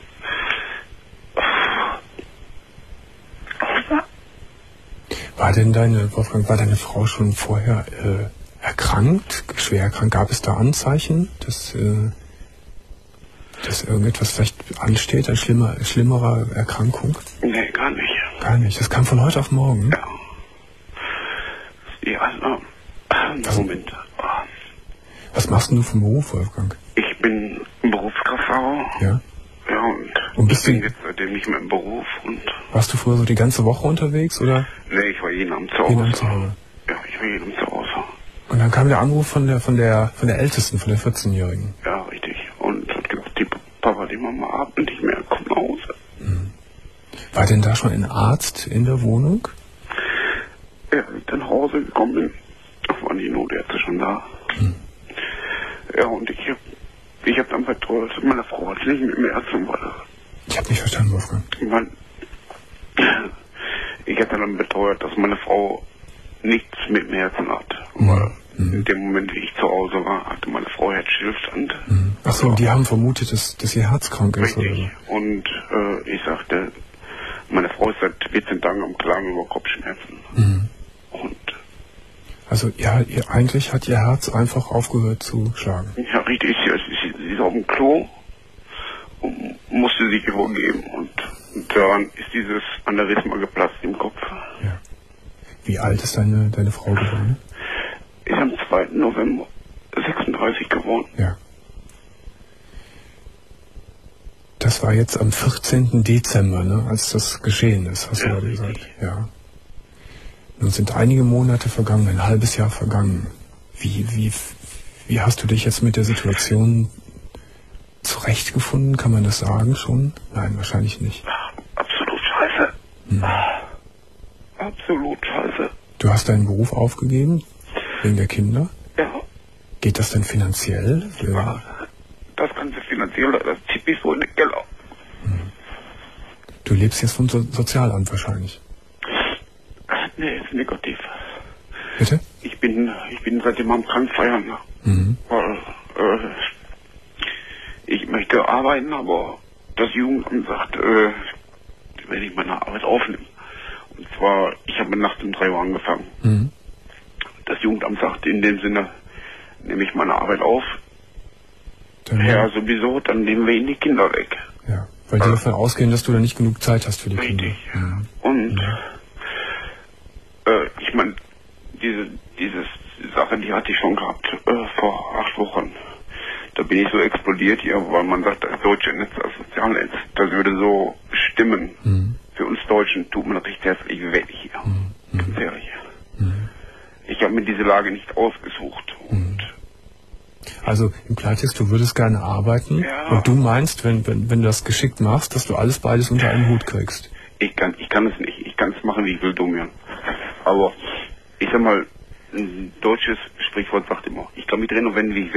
War denn deine, Wolfgang, war deine Frau schon vorher äh, erkrankt, schwer erkrankt? Gab es da Anzeichen, dass, äh, dass irgendetwas vielleicht ansteht, eine schlimmer, schlimmere Erkrankung? Nee, gar nicht. Gar nicht, das kam von heute auf morgen? Ja. Ja, also, also Moment. Was machst denn du vom Beruf, Wolfgang? Ich bin Berufskraftfahrer. Ja. Ja, und, und bist ich bin du jetzt seitdem nicht mehr im Beruf. Und warst du früher so die ganze Woche unterwegs, oder? Nee, ich war jeden Abend zu Hause. Jeden Abend zu Hause. Ja, ich war jeden Abend zu Hause. Und dann kam der Anruf von der von der von der Ältesten, von der vierzehnjährigen. Ja, richtig. Und hat gesagt, die Papa, die Mama atmet nicht mehr, komm nach Hause. Mhm. War denn da schon ein Arzt in der Wohnung? Ja, als ich dann nach Hause gekommen bin, waren die Notärzte schon da. Mhm. Ja, und ich hab, ich hab dann betreut, meine Frau hat nicht mit mir Herzen, weil... Ich hab nicht verstanden, Wolfgang. Mein, ich hatte dann betreut, dass meine Frau nichts mit dem Herzen hat. Mhm. Weil mhm. in dem Moment, wie ich zu Hause war, hatte meine Frau Herzstillstand. Mhm. Ach so, die haben vermutet, dass, dass ihr Herz krank ist, richtig. Oder so. Und äh, ich sagte, meine Frau ist seit vierzehn Tagen am Klagen über Kopfschmerzen. Mhm. Und also ja, ihr, eigentlich hat ihr Herz einfach aufgehört zu schlagen. Ja, richtig. Sie, sie, sie ist auf dem Klo und musste sich übergeben. Und daran ist dieses Aneurysma geplatzt im Kopf. Ja. Wie alt ist deine, deine Frau geworden? Ist am zweiten November sechsunddreißig geworden. Ja. Das war jetzt am vierzehnten Dezember, ne, als das geschehen ist, hast ja, du ja gesagt. Ja. Nun sind einige Monate vergangen, ein halbes Jahr vergangen. Wie, wie, wie hast du dich jetzt mit der Situation zurechtgefunden? Kann man das sagen schon? Nein, wahrscheinlich nicht. Absolut scheiße. Hm. Absolut scheiße. Du hast deinen Beruf aufgegeben? Wegen der Kinder? Ja. Geht das denn finanziell? Ja. Das ganze finanzielle, das zieht mich so in den Keller. Hm. Du lebst jetzt vom so Sozialamt wahrscheinlich? Nee, ist negativ. Bitte? Ich bin, ich bin seitdem am Krankfeiern. Mhm. Weil, äh, ich möchte arbeiten, aber das Jugendamt sagt, äh, wenn ich meine Arbeit aufnehme. Und zwar, ich habe nachts um drei Uhr angefangen. Mhm. Das Jugendamt sagt in dem Sinne, nehme ich meine Arbeit auf. Dann ja, sowieso, dann nehmen wir ihnen die Kinder weg. Ja, weil die davon ausgehen, dass du da nicht genug Zeit hast für die richtig. Kinder. Mhm. Und ja. Äh, ich meine, diese, diese Sache, die hatte ich schon gehabt äh, vor acht Wochen. Da bin ich so explodiert hier, weil man sagt, das deutsche Netz, das Sozialnetz, das würde so stimmen. Mhm. Für uns Deutschen tut man richtig herzlich weh hier. Mhm. Ganz ehrlich. Mhm. Ich habe mir diese Lage nicht ausgesucht. Und also im Klartext, du würdest gerne arbeiten ja. Und du meinst, wenn, wenn, wenn du das geschickt machst, dass du alles beides unter einen Hut kriegst. Ich kann, ich kann es nicht. Ich kann es machen, wie ich will, Domian. Aber ich sag mal, ein deutsches Sprichwort sagt immer, ich kann mich drehen und wenden, wie ich will,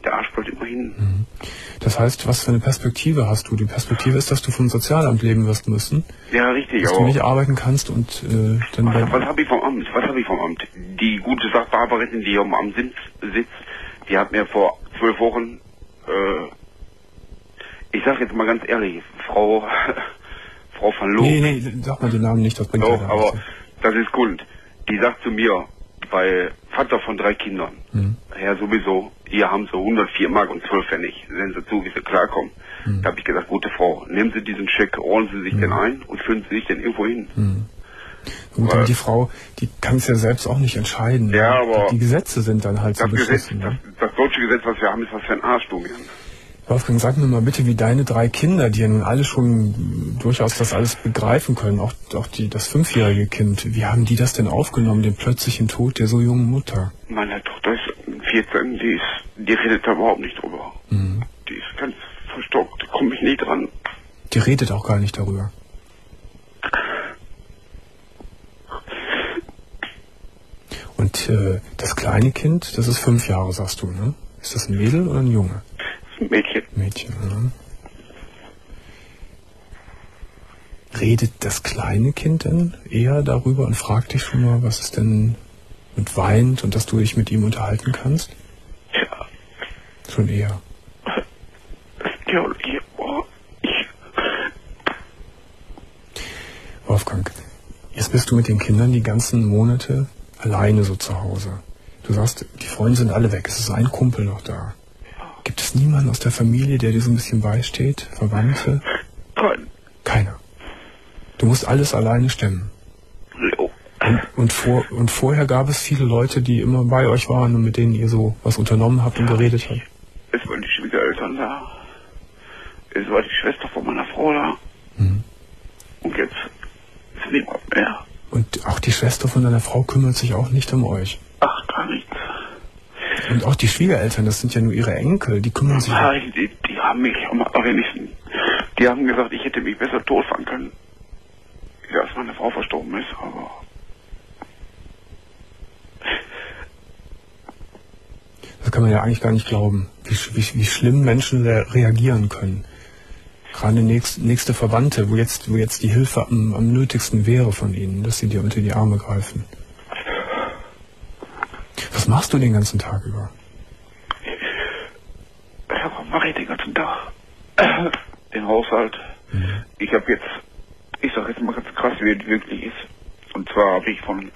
der Arsch bleibt immer hin. Mhm. Das heißt, was für eine Perspektive hast du? Die Perspektive ist, dass du vom Sozialamt leben wirst müssen. Ja, richtig. Dass aber du nicht arbeiten kannst und äh, dann... Was, was habe ich vom Amt? Was habe ich vom Amt? Die gute Sachbearbeiterin, die hier am Amt sitzt, die hat mir vor zwölf Wochen, äh, ich sag jetzt mal ganz ehrlich, Frau, Frau van Loo. Nee, nee, sag mal den Namen nicht, das bringt Doch, ja aber nichts. das ist Grund. Die sagt zu mir, weil Vater von drei Kindern, Mhm. ja sowieso, hier haben sie hundertvier Mark und zwölf Pfennig, sehen Sie zu, wie sie klarkommen. Mhm. Da habe ich gesagt, gute Frau, nehmen Sie diesen Scheck, rollen Sie sich Mhm. den ein und füllen Sie sich den irgendwo hin. Mhm. Gut, aber die Frau, die kann es ja selbst auch nicht entscheiden. Ja, aber die, die Gesetze sind dann halt so Das Gesetz, beschlossen. das, Ne? das deutsche Gesetz, was wir haben, ist was für ein Arsch, du, Jan. Wolfgang, sag mir mal bitte, wie deine drei Kinder, die ja nun alle schon durchaus das alles begreifen können, auch, auch die, das fünfjährige Kind, wie haben die das denn aufgenommen, den plötzlichen Tod der so jungen Mutter? Meine Tochter ist vierzehn, die ist, die redet da überhaupt nicht drüber. Mhm. Die ist ganz verstockt, da komme ich nie dran. Die redet auch gar nicht darüber. Und äh, das kleine Kind, das ist fünf Jahre, sagst du, ne? Ist das ein Mädel oder ein Junge? Das ist ein Mädchen. Mädchen, ne? Redet das kleine Kind denn eher darüber und fragt dich schon mal, was es denn und weint und dass du dich mit ihm unterhalten kannst? Ja. Schon eher. Ja, ja, oh, ich. Wolfgang, jetzt bist du mit den Kindern die ganzen Monate alleine so zu Hause. Du sagst, die Freunde sind alle weg, es ist ein Kumpel noch da. Gibt es niemanden aus der Familie, der dir so ein bisschen beisteht? Verwandte? Kein. Keiner. Du musst alles alleine stemmen. Jo. Und, und, vor, und vorher gab es viele Leute, die immer bei euch waren und mit denen ihr so was unternommen habt und geredet habt. Es waren die Schwiegereltern da. Es war die Schwester von meiner Frau da. Mhm. Und jetzt ist niemand mehr. Und auch die Schwester von deiner Frau kümmert sich auch nicht um euch. Ach, gar nichts. Und auch die Schwiegereltern, das sind ja nur ihre Enkel, die kümmern sich... Nein, die, die haben mich am allerwenigsten. Die haben gesagt, ich hätte mich besser totfahren können. Ja, als meine Frau verstorben ist, aber... Das kann man ja eigentlich gar nicht glauben, wie, wie, wie schlimm Menschen re reagieren können. Gerade nächst, nächste Verwandte, wo jetzt, wo jetzt die Hilfe am, am nötigsten wäre von ihnen, dass sie dir unter die Arme greifen. Was machst du den ganzen Tag über? Ja, was mache ich den ganzen Tag? Den Haushalt. Mhm. Ich habe jetzt, ich sag jetzt mal ganz krass, wie es wirklich ist. Und zwar habe ich von,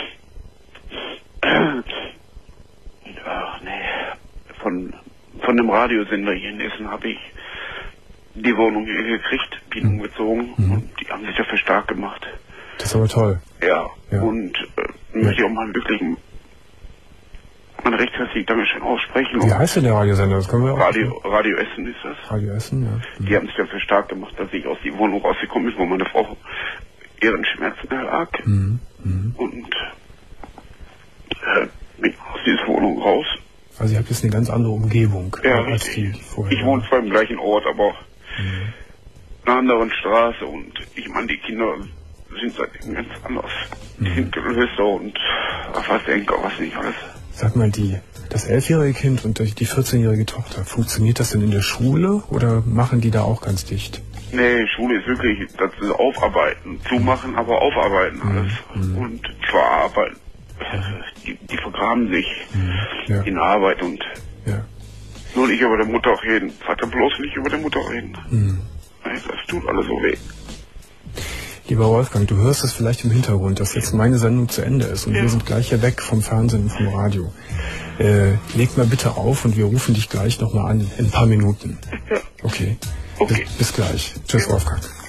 ja, nee, von, von einem Radiosender hier in Essen habe ich die Wohnung hier gekriegt, die mhm. umgezogen mhm. und die haben sich dafür stark gemacht. Das ist aber toll. Ja, ja. und äh, möchte ich auch mal wirklich ein recht herzliches Dankeschön aussprechen. Wie heißt denn der Radiosender? Das können wir auch Radio, Radio Essen ist das. Radio Essen, ja. Mhm. Die haben sich dafür stark gemacht, dass ich aus der Wohnung rausgekommen bin, wo meine Frau ihren Schmerzen erlag. Mhm. Mhm. Und äh, bin aus dieser Wohnung raus. Also ihr habt jetzt eine ganz andere Umgebung ja, als die, die vorher. Ich wohne zwar im gleichen Ort, aber mhm. in einer anderen Straße und ich meine, die Kinder sind seitdem ganz anders. Die mhm. sind größer und was denke, was nicht alles. Sag mal, die, das elfjährige Kind und die vierzehnjährige Tochter, funktioniert das denn in der Schule oder machen die da auch ganz dicht? Nee, Schule ist wirklich, das ist Aufarbeiten, zumachen, aber aufarbeiten alles. Mhm. Und zwar arbeiten. Die, die vergraben sich mhm. ja. in Arbeit und ja. nur nicht über der Mutter reden. Vater bloß nicht über der Mutter reden. Mhm. Das tut alles so weh. Lieber Wolfgang, du hörst es vielleicht im Hintergrund, dass jetzt meine Sendung zu Ende ist und ja. wir sind gleich hier weg vom Fernsehen und vom Radio. Äh, leg mal bitte auf und wir rufen dich gleich nochmal an in ein paar Minuten. Ja. Okay. Okay. Bis, bis gleich. Tschüss, ja. Wolfgang.